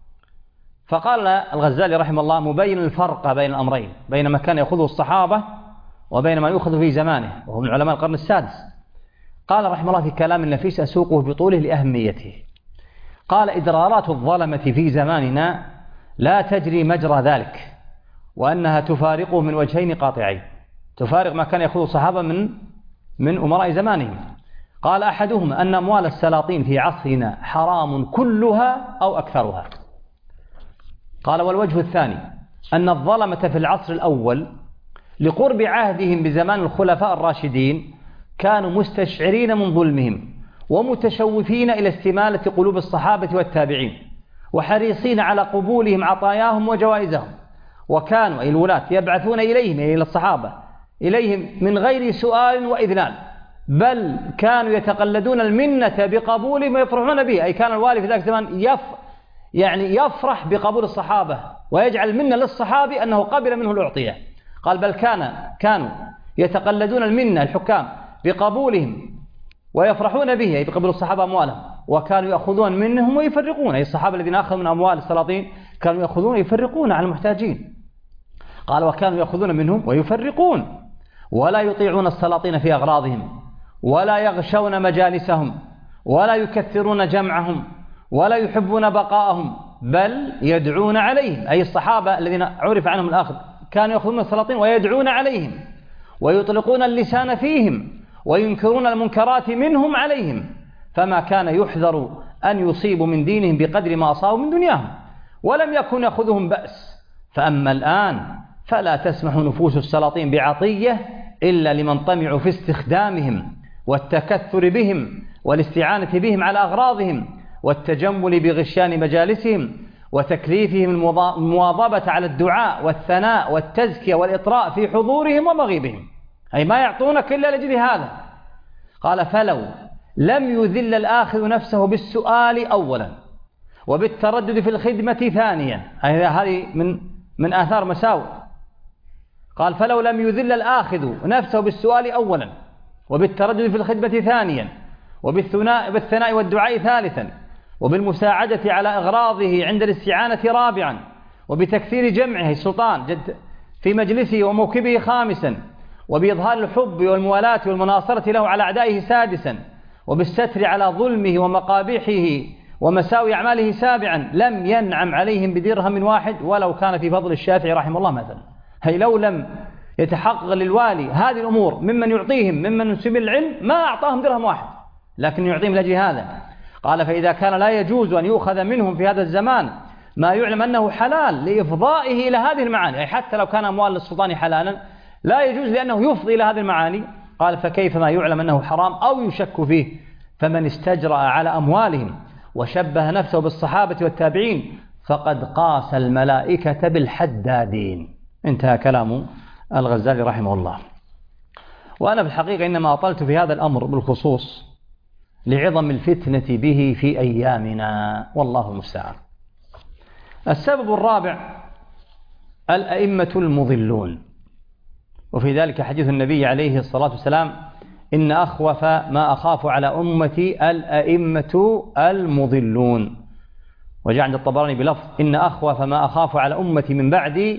Speaker 2: فقال الغزالي رحمه الله مبين الفرق بين الأمرين، بين ما كان يأخذه الصحابة وبين ما يأخذ في زمانه، وهو من علماء القرن السادس. قال رحمه الله في كلام نفيس أسوقه بطوله لأهميته، قال: إدرارات الظلمة في زماننا لا تجري مجرى ذلك، وأنها تفارقه من وجهين قاطعين، تفارق ما كان يأخذه الصحابة من أمراء زمانهم. قال: أحدهما أن أموال السلاطين في عصرنا حرام كلها أو أكثرها. قال: والوجه الثاني أن الظلمة في العصر الأول لقرب عهدهم بزمان الخلفاء الراشدين كانوا مستشعرين من ظلمهم ومتشوفين إلى استمالة قلوب الصحابة والتابعين وحريصين على قبولهم عطاياهم وجوائزهم، وكانوا أي الولاة يبعثون إليهم إلى الصحابة إليهم من غير سؤال وإذلال، بل كانوا يتقلدون المنة بقبولهم ويفرحون به. أي كان الوالي في ذلك الزمان يفرح بقبول الصحابة ويجعل المنة للصحابي أنه قبل منه الأعطية. قال بل كانوا يتقلدون المنة الحكام بقبولهم ويفرحون به، أي بقبول الصحابة أموالهم، وكانوا يأخذون منهم ويفرقون، أي الصحابة الذين أخذوا من أموال السلاطين كانوا يأخذون ويفرقون على المحتاجين. قال وكانوا يأخذون منهم ويفرقون ولا يطيعون السلاطين في أغراضهم ولا يغشون مجالسهم ولا يكثرون جمعهم ولا يحبون بقاءهم، بل يدعون عليهم، أي الصحابة الذين عرف عنهم الأخذ كانوا يأخذون السلاطين ويدعون عليهم ويطلقون اللسان فيهم وينكرون المنكرات منهم عليهم، فما كان يحذر أن يصيبوا من دينهم بقدر ما أصابوا من دنياهم، ولم يكن يأخذهم بأس. فأما الآن فلا تسمح نفوس السلاطين بعطية إلا لمن طمعوا في استخدامهم والتكثر بهم والاستعانة بهم على أغراضهم والتجمل بغشيان مجالسهم وتكليفهم المواظبة على الدعاء والثناء والتزكية والإطراء في حضورهم ومغيبهم، أي ما يعطونك إلا لأجل هذا. قال فلو لم يذل الآخذ نفسه بالسؤال أولا وبالتردد في الخدمة ثانيا، أي هذه من آثار مساوئ. قال فلو لم يذل الآخذ نفسه بالسؤال أولا وبالتردد في الخدمة ثانيا وبالثناء والدعاء ثالثا وبالمساعدة على إغراضه عند الاستعانة رابعا وبتكثير جمعه السلطان في مجلسه وموكبه خامسا وبإظهار الحب والموالاة والمناصرة له على أعدائه سادسا وبالستر على ظلمه ومقابحه ومساوي أعماله سابعا، لم ينعم عليهم بدرهم واحد ولو كان في فضل الشافعي رحمه الله مثلا. هي لو لم يتحقق للوالي هذه الأمور ممن يعطيهم ممن ينسب العلم ما أعطاهم درهم واحد، لكن يعطيهم لأجل هذا. قال فإذا كان لا يجوز أن يؤخذ منهم في هذا الزمان ما يعلم أنه حلال لإفضائه إلى هذه المعاني، أي حتى لو كان أموال السلطان حلالا لا يجوز لأنه يفضي إلى هذه المعاني. قال فكيف ما يعلم أنه حرام أو يشك فيه؟ فمن استجرأ على أموالهم وشبه نفسه بالصحابة والتابعين فقد قاس الملائكة بالحدادين. انتهى كلام الغزالي رحمه الله. وأنا في الحقيقة إنما أطلت في هذا الأمر بالخصوص لعظم الفتنة به في أيامنا، والله المستعان. السبب الرابع الأئمة المضلون، وفي ذلك حديث النبي عليه الصلاة والسلام إن أخوف ما أخاف على أمتي الأئمة المضلون، وجاء عند الطبراني بلفظ إن أخوف ما أخاف على أمتي من بعدي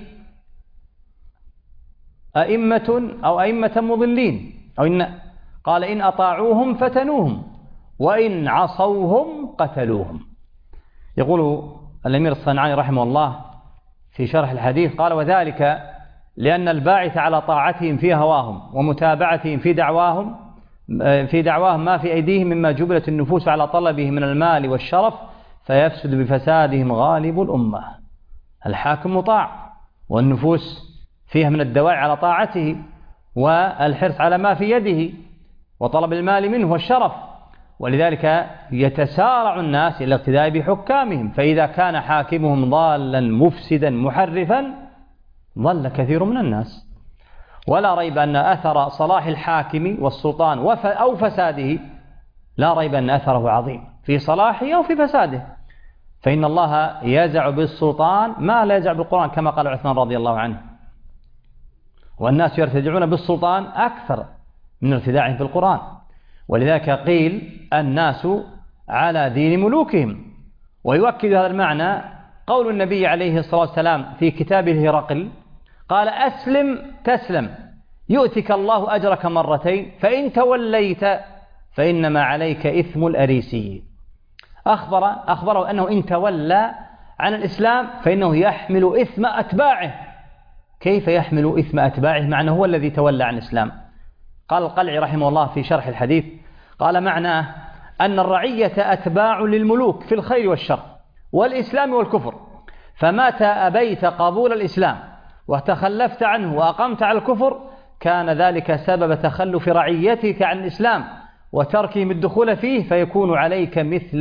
Speaker 2: أئمة مضلين، قال إن أطاعوهم فتنوهم وإن عصوهم قتلوهم. يقول الأمير الصنعاني رحمه الله في شرح الحديث قال وذلك لأن الباعث على طاعتهم في هواهم ومتابعتهم في دعواهم ما في أيديهم مما جبلت النفوس على طلبه من المال والشرف فيفسد بفسادهم غالب الأمة. الحاكم مطاع والنفوس فيها من الدواعي على طاعته والحرص على ما في يده وطلب المال منه والشرف، ولذلك يتسارع الناس إلى الاقتداء بحكامهم، فإذا كان حاكمهم ضالا مفسدا محرفا ضل كثير من الناس. ولا ريب أن أثر صلاح الحاكم والسلطان أو فساده لا ريب أن أثره عظيم في صلاحه أو في فساده، فإن الله يزع بالسلطان ما لا يزع بالقرآن كما قال عثمان رضي الله عنه، والناس يرتدعون بالسلطان أكثر من ارتداعهم في القرآن. ولذلك قيل الناس على دين ملوكهم. ويؤكد هذا المعنى قول النبي عليه الصلاة والسلام في كتابه هرقل قال أسلم تسلم يؤتك الله أجرك مرتين فإن توليت فإنما عليك إثم الأريسي. أخبره أنه إن تولى عن الإسلام فإنه يحمل إثم أتباعه. كيف يحمل إثم أتباعه مع أنه هو الذي تولى عن الإسلام؟ قال القلعي رحمه الله في شرح الحديث قال معناه أن الرعية أتباع للملوك في الخير والشر والإسلام والكفر، فمتى أبيت قبول الإسلام وتخلفت عنه وأقمت على الكفر كان ذلك سبب تخلف رعيتك عن الإسلام وتركهم الدخول فيه فيكون عليك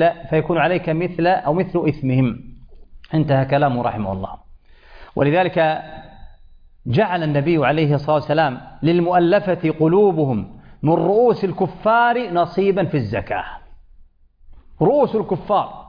Speaker 2: مثل أو مثل إثمهم. انتهى كلامه رحمه الله. ولذلك جعل النبي عليه الصلاة والسلام للمؤلفة قلوبهم من رؤوس الكفار نصيبا في الزكاة. رؤوس الكفار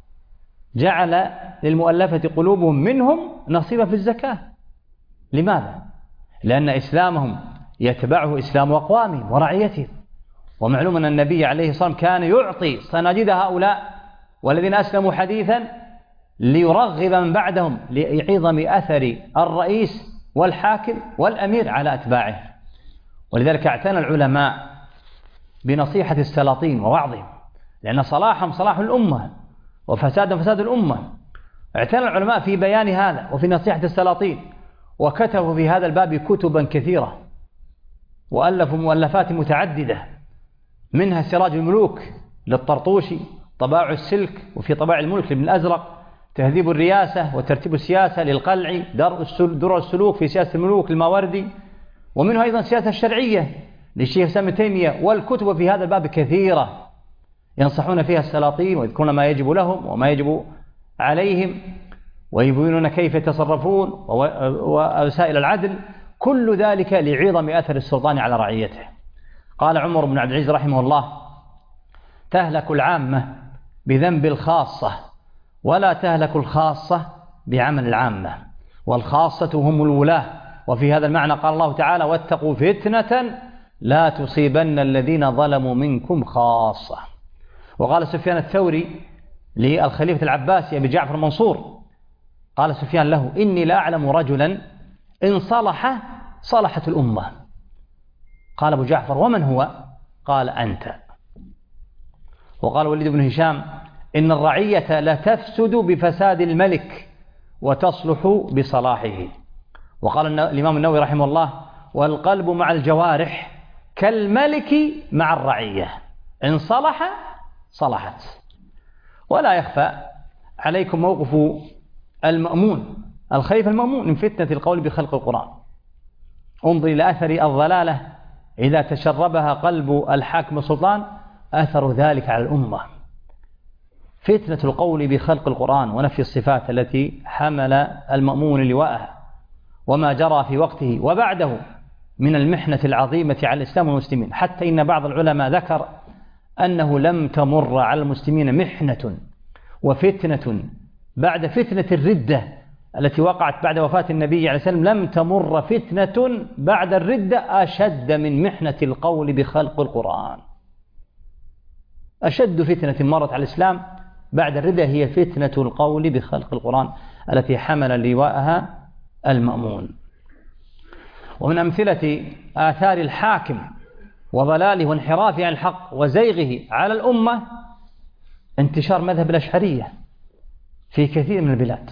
Speaker 2: جعل للمؤلفة قلوبهم منهم نصيبا في الزكاة. لماذا؟ لأن إسلامهم يتبعه إسلام أقوامهم ورعيتهم، ومعلوم أن النبي عليه الصلاة والسلام كان يعطي صناديد هؤلاء والذين أسلموا حديثا ليرغب من بعدهم لعظم أثر الرئيس والحاكم والأمير على أتباعه. ولذلك اعتنى العلماء بنصيحة السلاطين ووعظهم، لأن صلاحهم صلاح الأمة وفسادهم فساد الأمة. اعتنى العلماء في بيان هذا وفي نصيحة السلاطين، وكتبوا في هذا الباب كتبا كثيرة وألفوا مؤلفات متعددة، منها سراج الملوك للطرطوشي، طباع السلك وفي طباع الملك لابن الأزرق، تهذيب الرياسة وترتيب السياسة للقلعي، درر السلوك في سياسة الملوك للماوردي، ومنه أيضا السياسة الشرعية للشيخ سامي تيمية. والكتب في هذا الباب كثيرة ينصحون فيها السلاطين ويذكرون ما يجب لهم وما يجب عليهم، ويبينون كيف يتصرفون ووسائل العدل، كل ذلك لعظم أثر السلطان على رعيته. قال عمر بن عبد العزيز رحمه الله: تهلك العامة بذنب الخاصة ولا تهلك الخاصة بعمل العامة، والخاصة هم الولاة. وفي هذا المعنى قال الله تعالى: واتقوا فتنة لا تصيبن الذين ظلموا منكم خاصة. وقال سفيان الثوري للخليفة العباسي أبي جعفر المنصور، قال سفيان له: إني لا أعلم رجلا إن صلح صلحت الأمة. قال أبو جعفر: ومن هو؟ قال: أنت. وقال وليد بن هشام: إن الرعية لا تفسد بفساد الملك وتصلح بصلاحه. وقال الإمام النووي رحمه الله: والقلب مع الجوارح كالملك مع الرعية، إن صلح صلحت. ولا يخفى عليكم موقف المأمون الخليفة المأمون من فتنة القول بخلق القرآن. انظر إلى أثر الضلالة إذا تشربها قلب الحاكم السلطان، أثر ذلك على الأمة. فتنة القول بخلق القرآن ونفي الصفات التي حمل المأمون لواءها، وما جرى في وقته وبعده من المحنة العظيمة على الإسلام والمسلمين، حتى إن بعض العلماء ذكر أنه لم تمر على المسلمين محنة وفتنة بعد فتنة الردة التي وقعت بعد وفاة النبي عليه السلام، لم تمر فتنة بعد الردة أشد من محنة القول بخلق القرآن. أشد فتنة مرت على الإسلام بعد الردة هي فتنة القول بخلق القرآن التي حمل لواءها المأمون. ومن أمثلة آثار الحاكم وضلاله وانحرافه عن الحق وزيغه على الأمة انتشار مذهب الأشعرية في كثير من البلاد.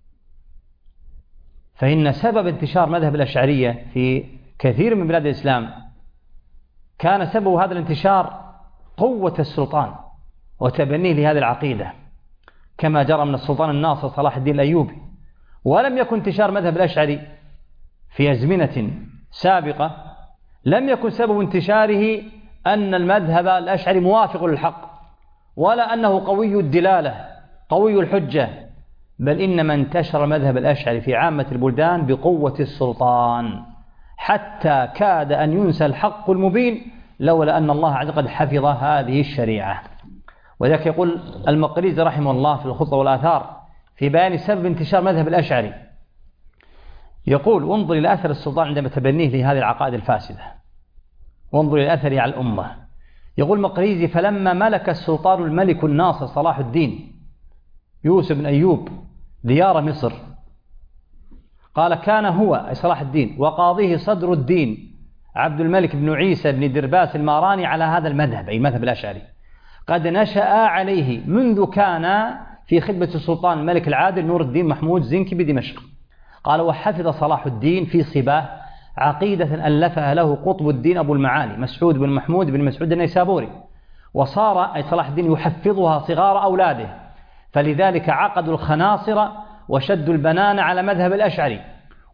Speaker 2: فإن سبب انتشار مذهب الأشعرية في كثير من بلاد الإسلام كان سبب هذا الانتشار قوة السلطان وتبنيه لهذه العقيدة، كما جرى من السلطان الناصر صلاح الدين الأيوبي. ولم يكن انتشار مذهب الأشعري في أزمنة سابقة، لم يكن سبب انتشاره أن المذهب الأشعري موافق للحق، ولا أنه قوي الدلالة قوي الحجة، بل إنما انتشر مذهب الأشعري في عامة البلدان بقوة السلطان، حتى كاد أن ينسى الحق المبين لولا أن الله عز وجل حفظ هذه الشريعة. وذلك يقول المقريزي رحمه الله في الخطة والآثار في بيان سبب انتشار مذهب الأشعري، يقول: وانظر إلى أثر السلطان عندما تبنيه لهذه العقائد الفاسدة، وانظر إلى أثره على الأمة. يقول مقريزي: فلما ملك السلطان الملك الناصر صلاح الدين يوسف بن أيوب ديار مصر، قال: كان هو صلاح الدين وقاضيه صدر الدين عبد الملك بن عيسى بن درباس الماراني على هذا المذهب، أي مذهب الأشعري، قد نشأ عليه منذ كان في خدمة السلطان الملك العادل نور الدين محمود زنكي بدمشق. قال: وحفظ صلاح الدين في صباه عقيدة ألفها له قطب الدين أبو المعالي مسعود بن محمود بن مسعود النيسابوري، وصار أي صلاح الدين يحفظها صغار أولاده، فلذلك عقدوا الخناصر وشدوا البنان على مذهب الأشعري،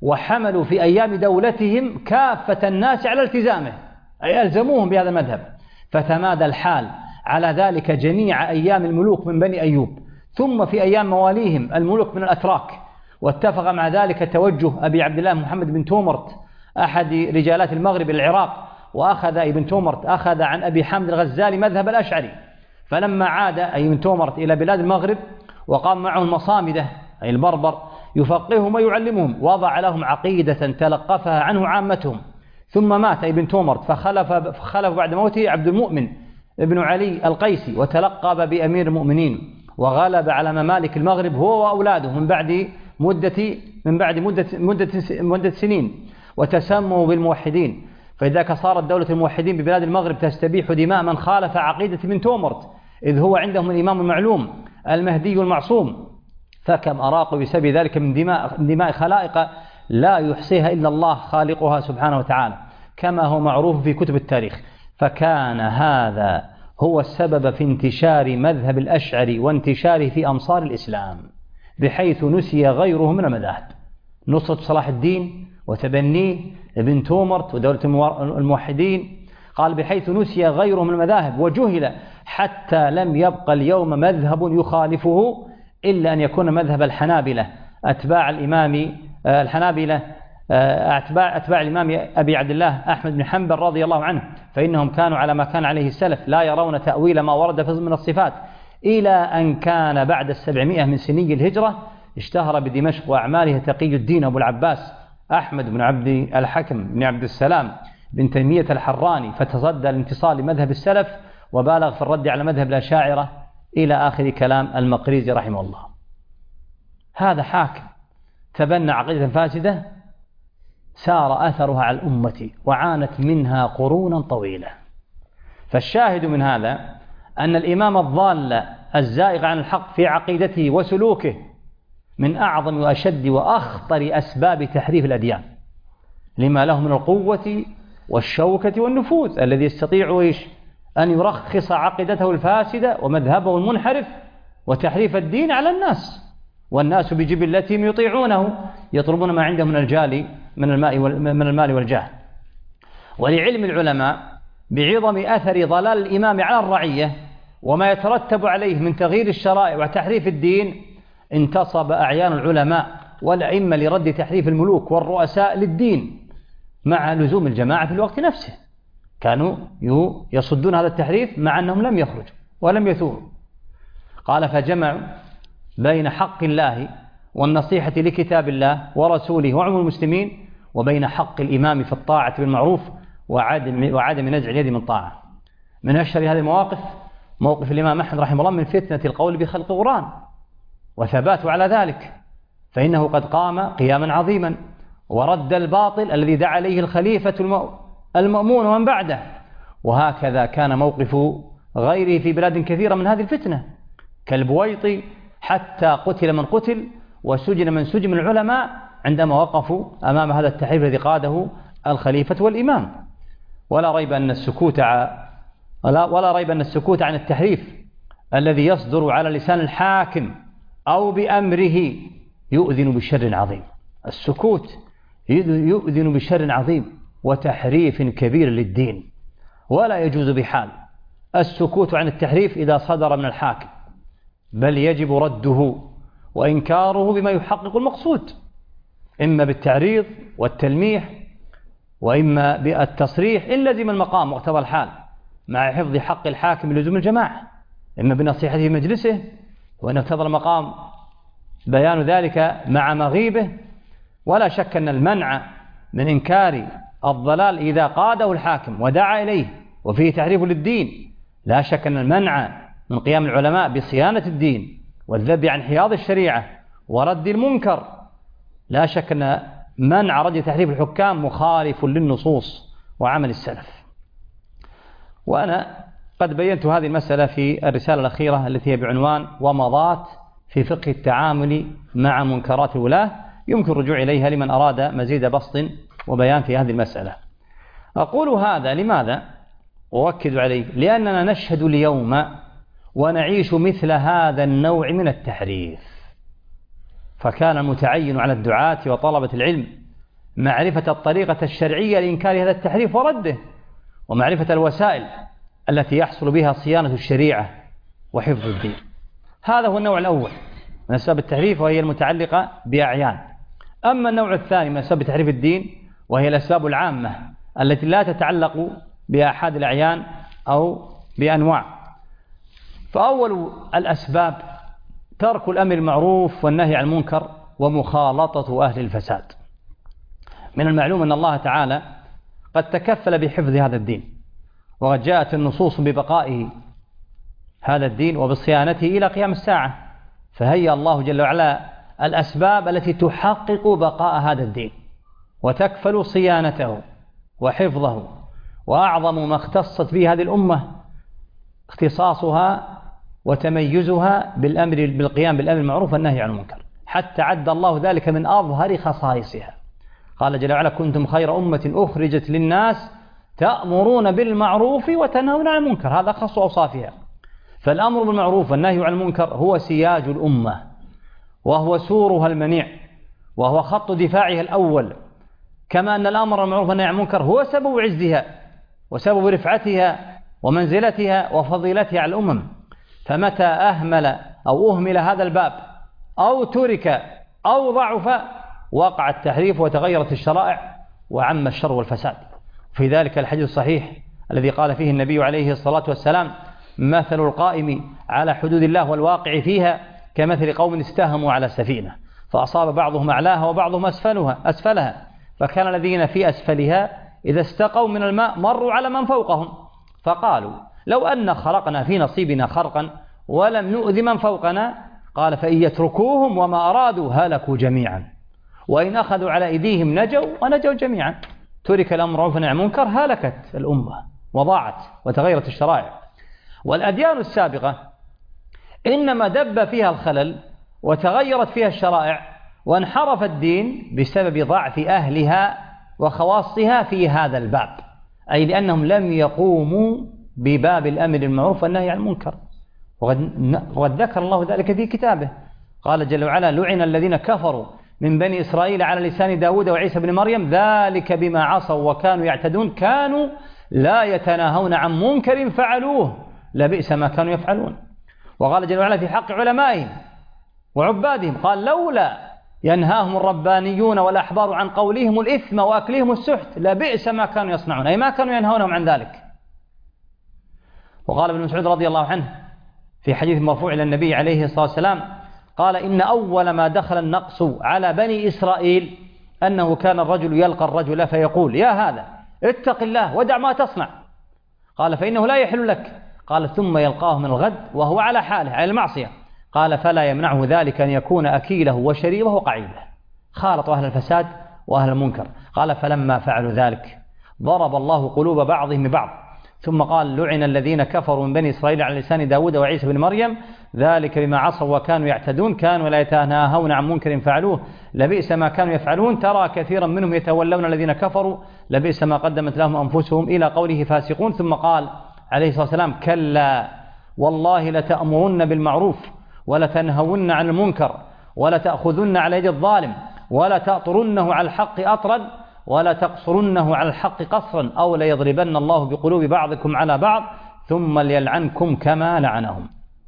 Speaker 2: وحملوا في أيام دولتهم كافة الناس على التزامه، أي ألزموهم بهذا المذهب، فتمادى الحال على ذلك جميع أيام الملوك من بني أيوب، ثم في أيام مواليهم الملوك من الأتراك. واتفق مع ذلك توجه أبي عبد الله محمد بن تومرت أحد رجالات المغرب العراق، وأخذ ابن تومرت أخذ عن أبي حامد الغزالي مذهب الأشعري. فلما عاد أي ابن تومرت إلى بلاد المغرب وقام معه المصامدة أي البربر يفقههم ويعلمهم، وضع لهم عقيدة تلقفها عنه عامتهم. ثم مات ابن تومرت فخلف بعد موته عبد المؤمن ابن علي القيسي، وتلقب بأمير المؤمنين، وغلب على ممالك المغرب هو وأولاده من بعد مدة سنين، وتسموا بالموحدين. فلذلك صارت دولة الموحدين ببلاد المغرب تستبيح دماء من خالف عقيدة ابن تومرت، إذ هو عندهم الإمام المعلوم المهدي المعصوم. فكم أراقوا بسبب ذلك من دماء خلائق لا يحصيها إلا الله خالقها سبحانه وتعالى، كما هو معروف في كتب التاريخ. فكان هذا هو السبب في انتشار مذهب الأشعري وانتشاره في أمصار الإسلام، بحيث نسي غيره من المذاهب. نصرة صلاح الدين وتبنيه ابن تومرت ودولة الموحدين، قال بحيث نسي غيره من المذاهب وجهل، حتى لم يبقى اليوم مذهب يخالفه إلا أن يكون مذهب الحنابلة أتباع الإمام أبي عبد الله أحمد بن حنبل رضي الله عنه، فإنهم كانوا على ما كان عليه السلف، لا يرون تأويل ما ورد من الصفات، إلى أن كان بعد 700 من سني الهجرة اشتهر بدمشق وأعماله تقي الدين أبو العباس أحمد بن عبد الحكم بن عبد السلام بن تيمية الحراني، فتصدى الانتصال لمذهب السلف وبالغ في الرد على مذهب الأشاعرة، إلى آخر كلام المقريزي رحمه الله. هذا حاكم تبنى عقيدة فاسدة سار أثرها على الأمة وعانت منها قرونا طويلة. فالشاهد من هذا أن الإمام الضال الزائغ عن الحق في عقيدته وسلوكه من أعظم وأشد وأخطر أسباب تحريف الأديان، لما له من القوة والشوكة والنفوذ الذي يستطيع أن يرخص عقيدته الفاسدة ومذهبه المنحرف وتحريف الدين على الناس، والناس بجبلتهم يطيعونه، يطلبون ما عندهم من المال والجاه. ولعلم العلماء بعظم أثر ضلال الإمام على الرعية وما يترتب عليه من تغيير الشرائع وتحريف الدين، انتصب أعيان العلماء والأئمة لرد تحريف الملوك والرؤساء للدين مع لزوم الجماعة في الوقت نفسه. كانوا يصدون هذا التحريف مع أنهم لم يخرجوا ولم يثوروا. قال فجمعوا بين حق الله والنصيحة لكتاب الله ورسوله وعموم المسلمين، وبين حق الإمام في الطاعة بالمعروف وعدم نزع اليد من طاعة. من أشهر هذه المواقف موقف الإمام أحمد رحمه الله من فتنة القول بخلق القرآن وثباته على ذلك، فإنه قد قام قياما عظيما ورد الباطل الذي دعا عليه الخليفة المأمون ومن بعده. وهكذا كان موقف غيره في بلاد كثيرة من هذه الفتنة كالبويطي، حتى قتل من قتل وسجن من سجن من العلماء عندما وقفوا أمام هذا التحريف الذي قاده الخليفة والإمام. ولا ريب أن السكوت عن التحريف الذي يصدر على لسان الحاكم أو بأمره يؤذن بشر عظيم. السكوت يؤذن بشر عظيم وتحريف كبير للدين، ولا يجوز بحال السكوت عن التحريف إذا صدر من الحاكم، بل يجب رده وإنكاره بما يحقق المقصود، إما بالتعريض والتلميح وإما بالتصريح إن لزم المقام واقتضى الحال، مع حفظ حق الحاكم لزوم الجماعة، إما بنصيحته في مجلسه وإن اقتضى المقام بيان ذلك مع مغيبه. ولا شك أن المنع من إنكار الضلال إذا قاده الحاكم ودعا إليه وفيه تحريف للدين، لا شك أن المنع من قيام العلماء بصيانة الدين والذب عن حياض الشريعة ورد المنكر، لا شك أن منع رد تحريف الحكام مخالف للنصوص وعمل السلف. وأنا قد بينت هذه المسألة في الرسالة الأخيرة التي هي بعنوان ومضات في فقه التعامل مع منكرات الولاة، يمكن الرجوع إليها لمن أراد مزيد بسط وبيان في هذه المسألة. أقول هذا لماذا؟ وأؤكد عليه لأننا نشهد اليوم ونعيش مثل هذا النوع من التحريف. فكان المتعين على الدعاة وطلبة العلم معرفة الطريقة الشرعية لإنكار هذا التحريف ورده، ومعرفة الوسائل التي يحصل بها صيانة الشريعة وحفظ الدين. هذا هو النوع الأول من أسباب التحريف، وهي المتعلقة بأعيان. أما النوع الثاني من أسباب تحريف الدين وهي الأسباب العامة التي لا تتعلق بأحد الأعيان أو بأنواع. فأول الأسباب ترك الأمر بالمعروف والنهي عن المنكر ومخالطة أهل الفساد. من المعلوم أن الله تعالى قد تكفل بحفظ هذا الدين، وقد جاءت النصوص ببقائه هذا الدين وبصيانته إلى قيام الساعة، فهيأ الله جل وعلا الأسباب التي تحقق بقاء هذا الدين وتكفل صيانته وحفظه. وأعظم ما اختصت به هذه الأمة اختصاصها وتميزها بالقيام بالأمر بالمعروف والنهي عن المنكر، حتى عد الله ذلك من أظهر خصائصها. قال جل وعلا: كنتم خير أمة أخرجت للناس تأمرون بالمعروف وتنهون عن المنكر. هذا خص أوصافها. فالأمر بالمعروف والنهي عن المنكر هو سياج الأمة، وهو سورها المنيع، وهو خط دفاعها الأول. كما أن الأمر بالمعروف والنهي عن المنكر هو سبب عزها وسبب رفعتها ومنزلتها وفضيلتها على الأمم. فمتى أهمل هذا الباب أو ترك أو ضعف وقع التحريف وتغيرت الشرائع وعم الشر والفساد. في ذلك الحديث الصحيح الذي قال فيه النبي عليه الصلاة والسلام: مثل القائم على حدود الله والواقع فيها كمثل قوم استهموا على سفينة فأصاب بعضهم أعلاها وبعضهم أسفلها، فكان الذين في أسفلها إذا استقوا من الماء مروا على من فوقهم فقالوا: لو أن خرقنا في نصيبنا خرقا ولم نؤذ من فوقنا. قال: فإن يتركوهم وما أرادوا هلكوا جميعا، وإن أخذوا على أيديهم نجوا ونجوا جميعا. ترك الأمر بالمعروف والنهي عن المنكر هلكت الأمة وضاعت وتغيرت الشرائع. والأديان السابقة إنما دب فيها الخلل وتغيرت فيها الشرائع وانحرف الدين بسبب ضعف أهلها وخواصها في هذا الباب، أي لأنهم لم يقوموا بباب الأمر بالمعروف والنهي عن المنكر. وقد ذكر الله ذلك في كتابه. قال جل وعلا: لعن الذين كفروا من بني إسرائيل على لسان داود وعيسى بن مريم ذلك بما عصوا وكانوا يعتدون كانوا لا يتناهون عن منكر فعلوه لبئس ما كانوا يفعلون. وقال جل وعلا في حق علمائهم وعبادهم: قال: لولا ينهاهم الربانيون والأحبار عن قولهم الإثم وأكلهم السحت لبئس ما كانوا يصنعون، أي ما كانوا ينهونهم عن ذلك. وقال ابن مسعود رضي الله عنه في حديث مرفوع إلى النبي عليه الصلاة والسلام قال: إن أول ما دخل النقص على بني إسرائيل أنه كان الرجل يلقى الرجل فيقول: يا هذا اتق الله ودع ما تصنع. قال: فإنه لا يحل لك. قال: ثم يلقاه من الغد وهو على حاله على المعصية. قال: فلا يمنعه ذلك أن يكون أكيله وشريبه وقعيده. خالط أهل الفساد وأهل المنكر. قال: فلما فعلوا ذلك ضرب الله قلوب بعضهم ببعض. ثم قال: لعن الذين كفروا من بني إسرائيل على لسان داود وعيسى بن مريم ذلك بما عصوا وكانوا يعتدون كانوا لا يتناهون عن منكر فعلوه لبئس ما كانوا يفعلون ترى كثيرا منهم يتولون الذين كفروا لبئس ما قدمت لهم أنفسهم إلى قوله فاسقون. ثم قال عليه الصلاة والسلام: كلا والله لتأمرن بالمعروف ولتنهون عن المنكر ولتأخذن على يد الظالم ولتأطرنه على الحق أطرا ولتقصرنه على الحق قصرا أو ليضربن الله بقلوب بعضكم على بعض ثم ليلعنكم كما لعنهم.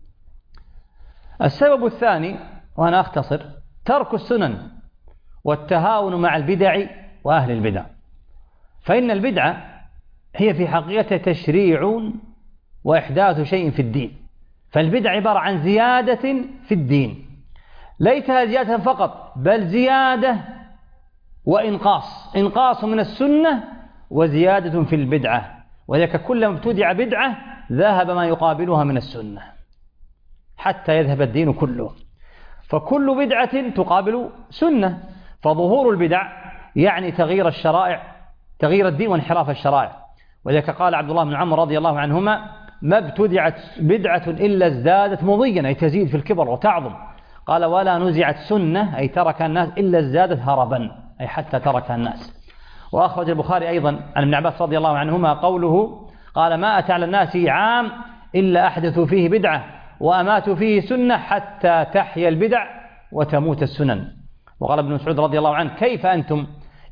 Speaker 2: السبب الثاني وأنا أختصر: ترك السنن والتهاون مع البدع وأهل البدع. فإن البدعة هي في حقيقة تشريع وإحداث شيء في الدين. فالبدع عبارة عن زيادة في الدين، ليتها زيادة فقط بل زيادة وإنقاص، إنقاص من السنة وزيادة في البدعة. وذلك كلما ابتدع بدعة ذهب ما يقابلها من السنة حتى يذهب الدين كله. فكل بدعة تقابل سنة. فظهور البدع يعني تغيير الشرائع، تغيير الدين وانحراف الشرائع. وذلك قال عبد الله بن عمرو رضي الله عنهما: ما ابتدعت بدعة إلا ازدادت مضيا، أي تزيد في الكبر وتعظم. قال: ولا نزعت سنة، أي ترك الناس، إلا ازدادت هربا، أي حتى ترك الناس. وأخرج البخاري أيضا عن ابن عباس رضي الله عنهما قوله: قال: ما أتى على الناس عام إلا أحدثوا فيه بدعة وأماتوا فيه سنة حتى تحيا البدع وتموت السنن. وقال ابن مسعود رضي الله عنه: كيف أنتم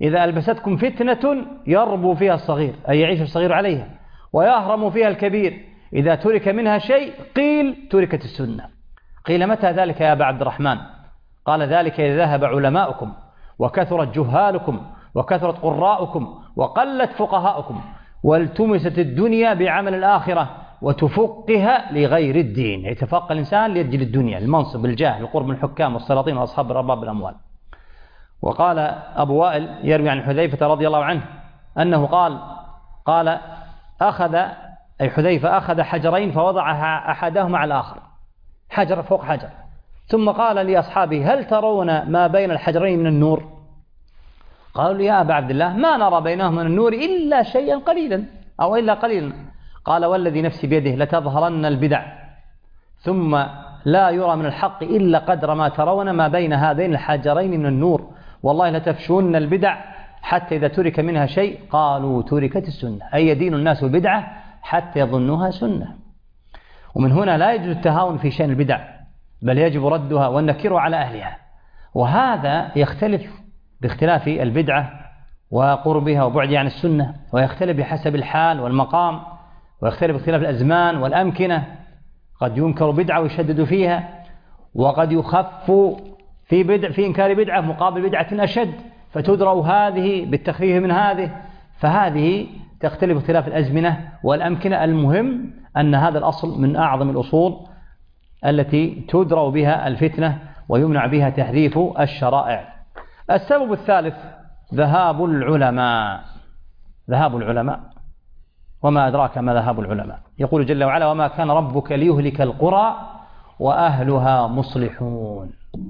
Speaker 2: إذا ألبستكم فتنة يربو فيها الصغير أي يعيش الصغير عليها ويهرم فيها الكبير، إذا ترك منها شيء قيل تركت السنة. قيل متى ذلك يا أبا عبد الرحمن؟ قال ذلك إذا ذهب علماؤكم وكثرت جهالكم وكثرت قراءكم وقلت فقهاؤكم والتمست الدنيا بعمل الآخرة وتفقها لغير الدين. يتفقه الإنسان ليجل الدنيا، المنصب، الجاه، القرب من الحكام والسلاطين وأصحاب الأرباب بالأموال. وقال أبو وائل يروي عن حذيفة رضي الله عنه أنه قال أخذ أي حذيفة أخذ حجرين فوضع أحدهما على الآخر، حجر فوق حجر، ثم قال لأصحابه هل ترون ما بين الحجرين من النور؟ قالوا يا أبا عبد الله ما نرى بينهما من النور إلا شيئا قليلا أو إلا قليلا. قال والذي نفسي بيده لتظهرن البدع ثم لا يرى من الحق إلا قدر ما ترون ما بين هذين الحجرين من النور، والله لتفشون البدع حتى إذا ترك منها شيء قالوا تركت السنة، أي يدين الناس البدعة حتى يظنوها سنة. ومن هنا لا يجوز التهاون في شأن البدع، بل يجب ردها والنكر على أهلها. وهذا يختلف باختلاف البدعة وقربها وبعدها عن السنة، ويختلف بحسب الحال والمقام، ويختلف باختلاف الأزمان والأمكنة. قد ينكر بدعة ويشدد فيها، وقد يخف في إنكار بدعة مقابل بدعة أشد فتدرأ هذه بالتخفيف من هذه، فهذه تختلف اختلاف الأزمنة والأمكنة. المهم أن هذا الأصل من أعظم الأصول التي تدرأ بها الفتنة ويمنع بها تحريف الشرائع. السبب الثالث ذهاب العلماء. ذهاب العلماء، وما أدراك ما ذهاب العلماء؟ يقول جل وعلا وما كان ربك ليهلك القرى وأهلها مصلحون.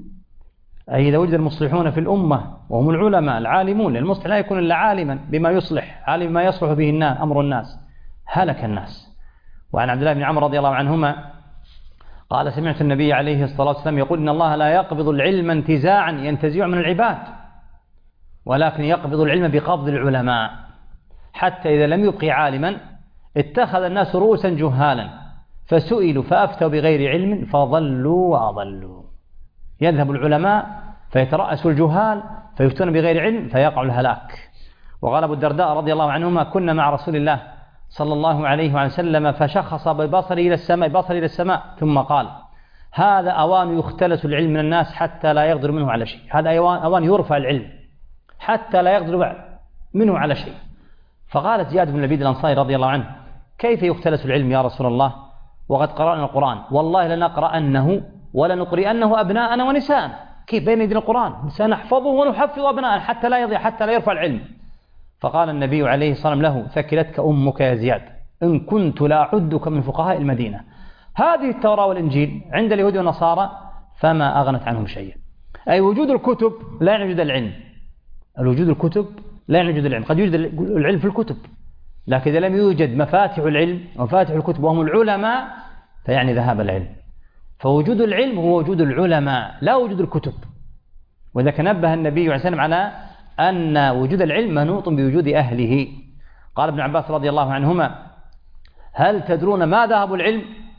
Speaker 2: أي إذا وجد المصلحون في الأمة وهم العلماء العالمون، لأن المصلح لا يكون إلا عالما بما يصلح، عالم بما يصلح به الناس أمر الناس، هلك الناس. وعن عبد الله بن عمرو رضي الله عنهما قال سمعت النبي عليه الصلاة والسلام يقول إن الله لا يقبض العلم انتزاعا ينتزع من العباد، ولكن يقبض العلم بقبض العلماء، حتى إذا لم يبقي عالما اتخذ الناس رؤوسا جهالا فسئلوا فأفتوا بغير علم فضلوا وأضلوا. يذهب العلماء فيترأسوا الجهال فيفتون بغير علم فيقع الهلاك. وقال أبو الدرداء رضي الله عنهما كنا مع رسول الله صلى الله عليه وسلم فشخص ببصري إلى السماء ثم قال هذا أوان يختلس العلم من الناس حتى لا يقدر منه على شيء، هذا أوان يرفع العلم حتى لا يقدر منه على شيء. فقالت زياد بن لبيد الأنصاري رضي الله عنه كيف يختلس العلم يا رسول الله وقد قرأنا القرآن؟ والله لنقرأنه ولنقرئنه أبناءنا ونساءنا. كيف بين يدينا القرآن؟ سنحفظه ونحفظ أبناءنا حتى لا يضيع، حتى لا يرفع العلم. فقال النبي عليه الصلاة والسلام له ثكلتك أمك يا زياد إن كنت لا أعدك من فقهاء المدينة. هذه التوراة والإنجيل عند اليهود والنصارى فما أغنت عنهم شيئا. أي وجود الكتب لا يعني وجود العلم. الوجود الكتب لا يعني وجود العلم، قد يوجد العلم في الكتب، لكن إذا لم يوجد مفاتح العلم ومفاتح الكتب وهم العلماء فيعني ذهاب العلم. فوجود العلم هو وجود العلماء لا وجود الكتب. وذلك نبه النبي عليه الصلاة والسلام على أن وجود العلم منوط بوجود أهله. قال ابن عباس رضي الله عنهما هل تدرون ما ذهب العلم؟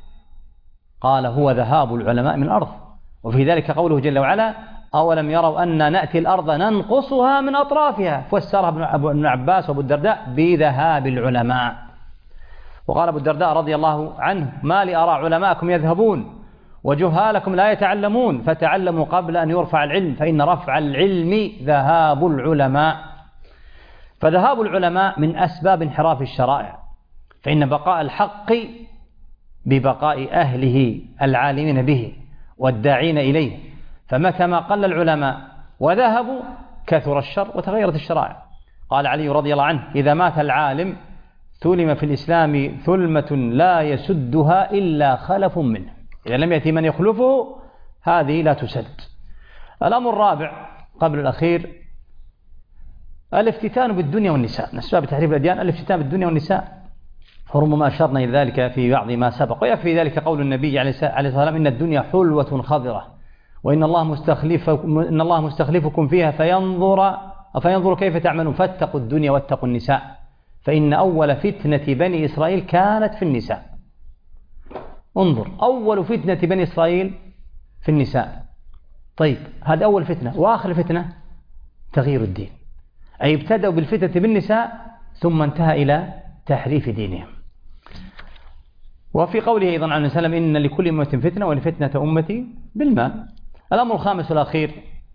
Speaker 2: قال هو ذهاب العلماء من الأرض. وفي ذلك قوله جل وعلا أولم يروا أن نأتي الأرض ننقصها من أطرافها، فسرها ابن عباس وابو الدرداء بذهاب العلماء. وقال ابو الدرداء رضي الله عنه ما لي أرى علماءكم يذهبون وجهالكم لا يتعلمون، فتعلموا قبل أن يرفع العلم فإن رفع العلم ذهاب العلماء. فذهاب العلماء من أسباب انحراف الشرائع، فإن بقاء الحق ببقاء أهله العالمين به والداعين إليه، فمتى ما قل العلماء وذهبوا كثر الشر وتغيرت الشرائع. قال علي رضي الله عنه إذا مات العالم ثلم في الإسلام ثلمة لا يسدها إلا خلف منه، إذا لم يأتي من يخلفه هذه لا تسد. الأمر الرابع قبل الأخير الافتتان بالدنيا والنساء. من أسباب تحريف الأديان الافتتان بالدنيا والنساء، فربما أشرنا إلى ذلك في بعض ما سبق. ويكفي ذلك قول النبي عليه الصلاة والسلام إن الدنيا حلوة خضرة وإن الله مستخلفكم فيها فينظر كيف تعملون فاتقوا الدنيا واتقوا النساء فإن أول فتنة بني إسرائيل كانت في النساء. انظر، أول فتنة بني إسرائيل في النساء. طيب هذا أول فتنة، وآخر فتنة تغيير الدين. أي ابتدأوا بالفتنة بالنساء ثم انتهى إلى تحريف دينهم. وفي قوله أيضا عن وسلم إن لكل أمة فتنة ولفتنة أمتي بالمال. الأمر الخامس والأخير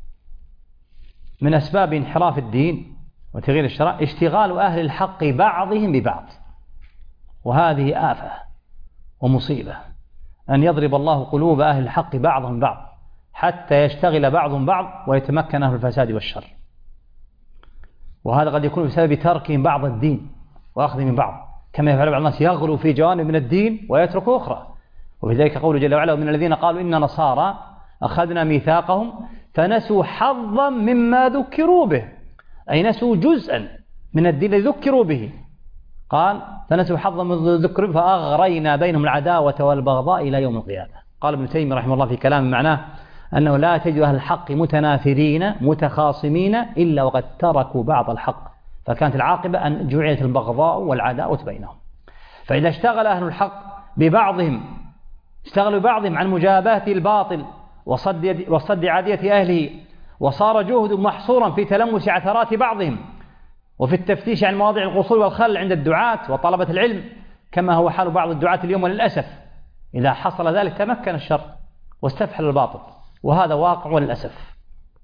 Speaker 2: من أسباب انحراف الدين وتغيير الشرع اشتغال أهل الحق بعضهم ببعض، وهذه آفة ومصيبة أن يضرب الله قلوب أهل الحق بعضهم بعض حتى يشتغل بعضهم بعض ويتمكن أهل الفساد والشر، وهذا قد يكون بسبب تركهم بعض الدين وأخذهم من بعض، كما يفعل بعض الناس يغلو في جوانب من الدين ويترك أخرى. وفي ذلك قوله جل وعلا ومن الذين قالوا إن نصارى أخذنا ميثاقهم فنسوا حظا مما ذكروا به، أي نسوا جزءا من الدين الذي ذكروا به. قال فنسوا حظا مما ذكروا به فأغرينا بينهم العداوة والبغضاء إلى يوم القيامة. قال ابن تيمية رحمه الله في كلام معناه أنه لا تجد أهل الحق متنافرين متخاصمين إلا وقد تركوا بعض الحق، فكانت العاقبة أن جعلت البغضاء والعداوة بينهم. فإذا اشتغل أهل الحق ببعضهم اشتغلوا بعضهم عن مجابهة الباطل وصد عادية أهله، وصار جهد محصورا في تلمس عثرات بعضهم وفي التفتيش عن مواضع القصور والخلل عند الدعاة وطلبة العلم، كما هو حال بعض الدعاة اليوم وللأسف. إذا حصل ذلك تمكن الشر واستفحل الباطل، وهذا واقع وللأسف.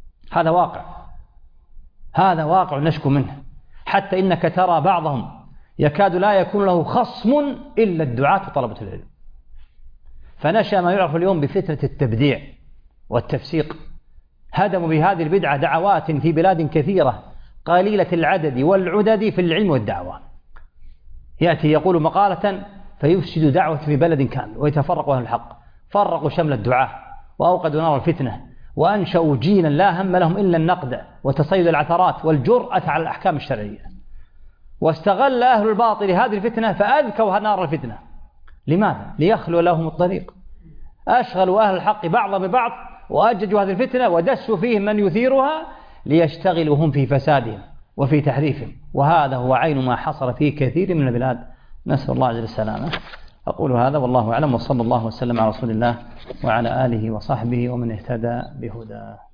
Speaker 2: هذا واقع نشكو منه، حتى إنك ترى بعضهم يكاد لا يكون له خصم إلا الدعاة وطلبة العلم. فنشأ ما يعرف اليوم بفتنة التبديع والتفسيق، هدموا بهذه البدعة دعوات في بلاد كثيرة قليلة العدد والعدد في العلم والدعوة. يأتي يقول مقالة فيفسد دعوة في بلد كامل ويتفرق أهل الحق، فرقوا شمل الدعاة وأوقدوا نار الفتنة وأنشأوا جيلا لا هم لهم إلا النقد وتصيد العثرات والجرأة على الأحكام الشرعية. واستغل أهل الباطل هذه الفتنة فأذكوا نار الفتنة. لماذا؟ ليخلوا لهم الطريق. أشغلوا أهل الحق بعضهم ببعض وأججوا هذه الفتنة ودسوا فيهم من يثيرها ليشتغلوا هم في فسادهم وفي تحريفهم، وهذا هو عين ما حصل في كثير من البلاد، نسأل الله جل السلامة. أقول هذا والله أعلم، وصلى الله وسلم على رسول الله وعلى آله وصحبه ومن اهتدى بهداه.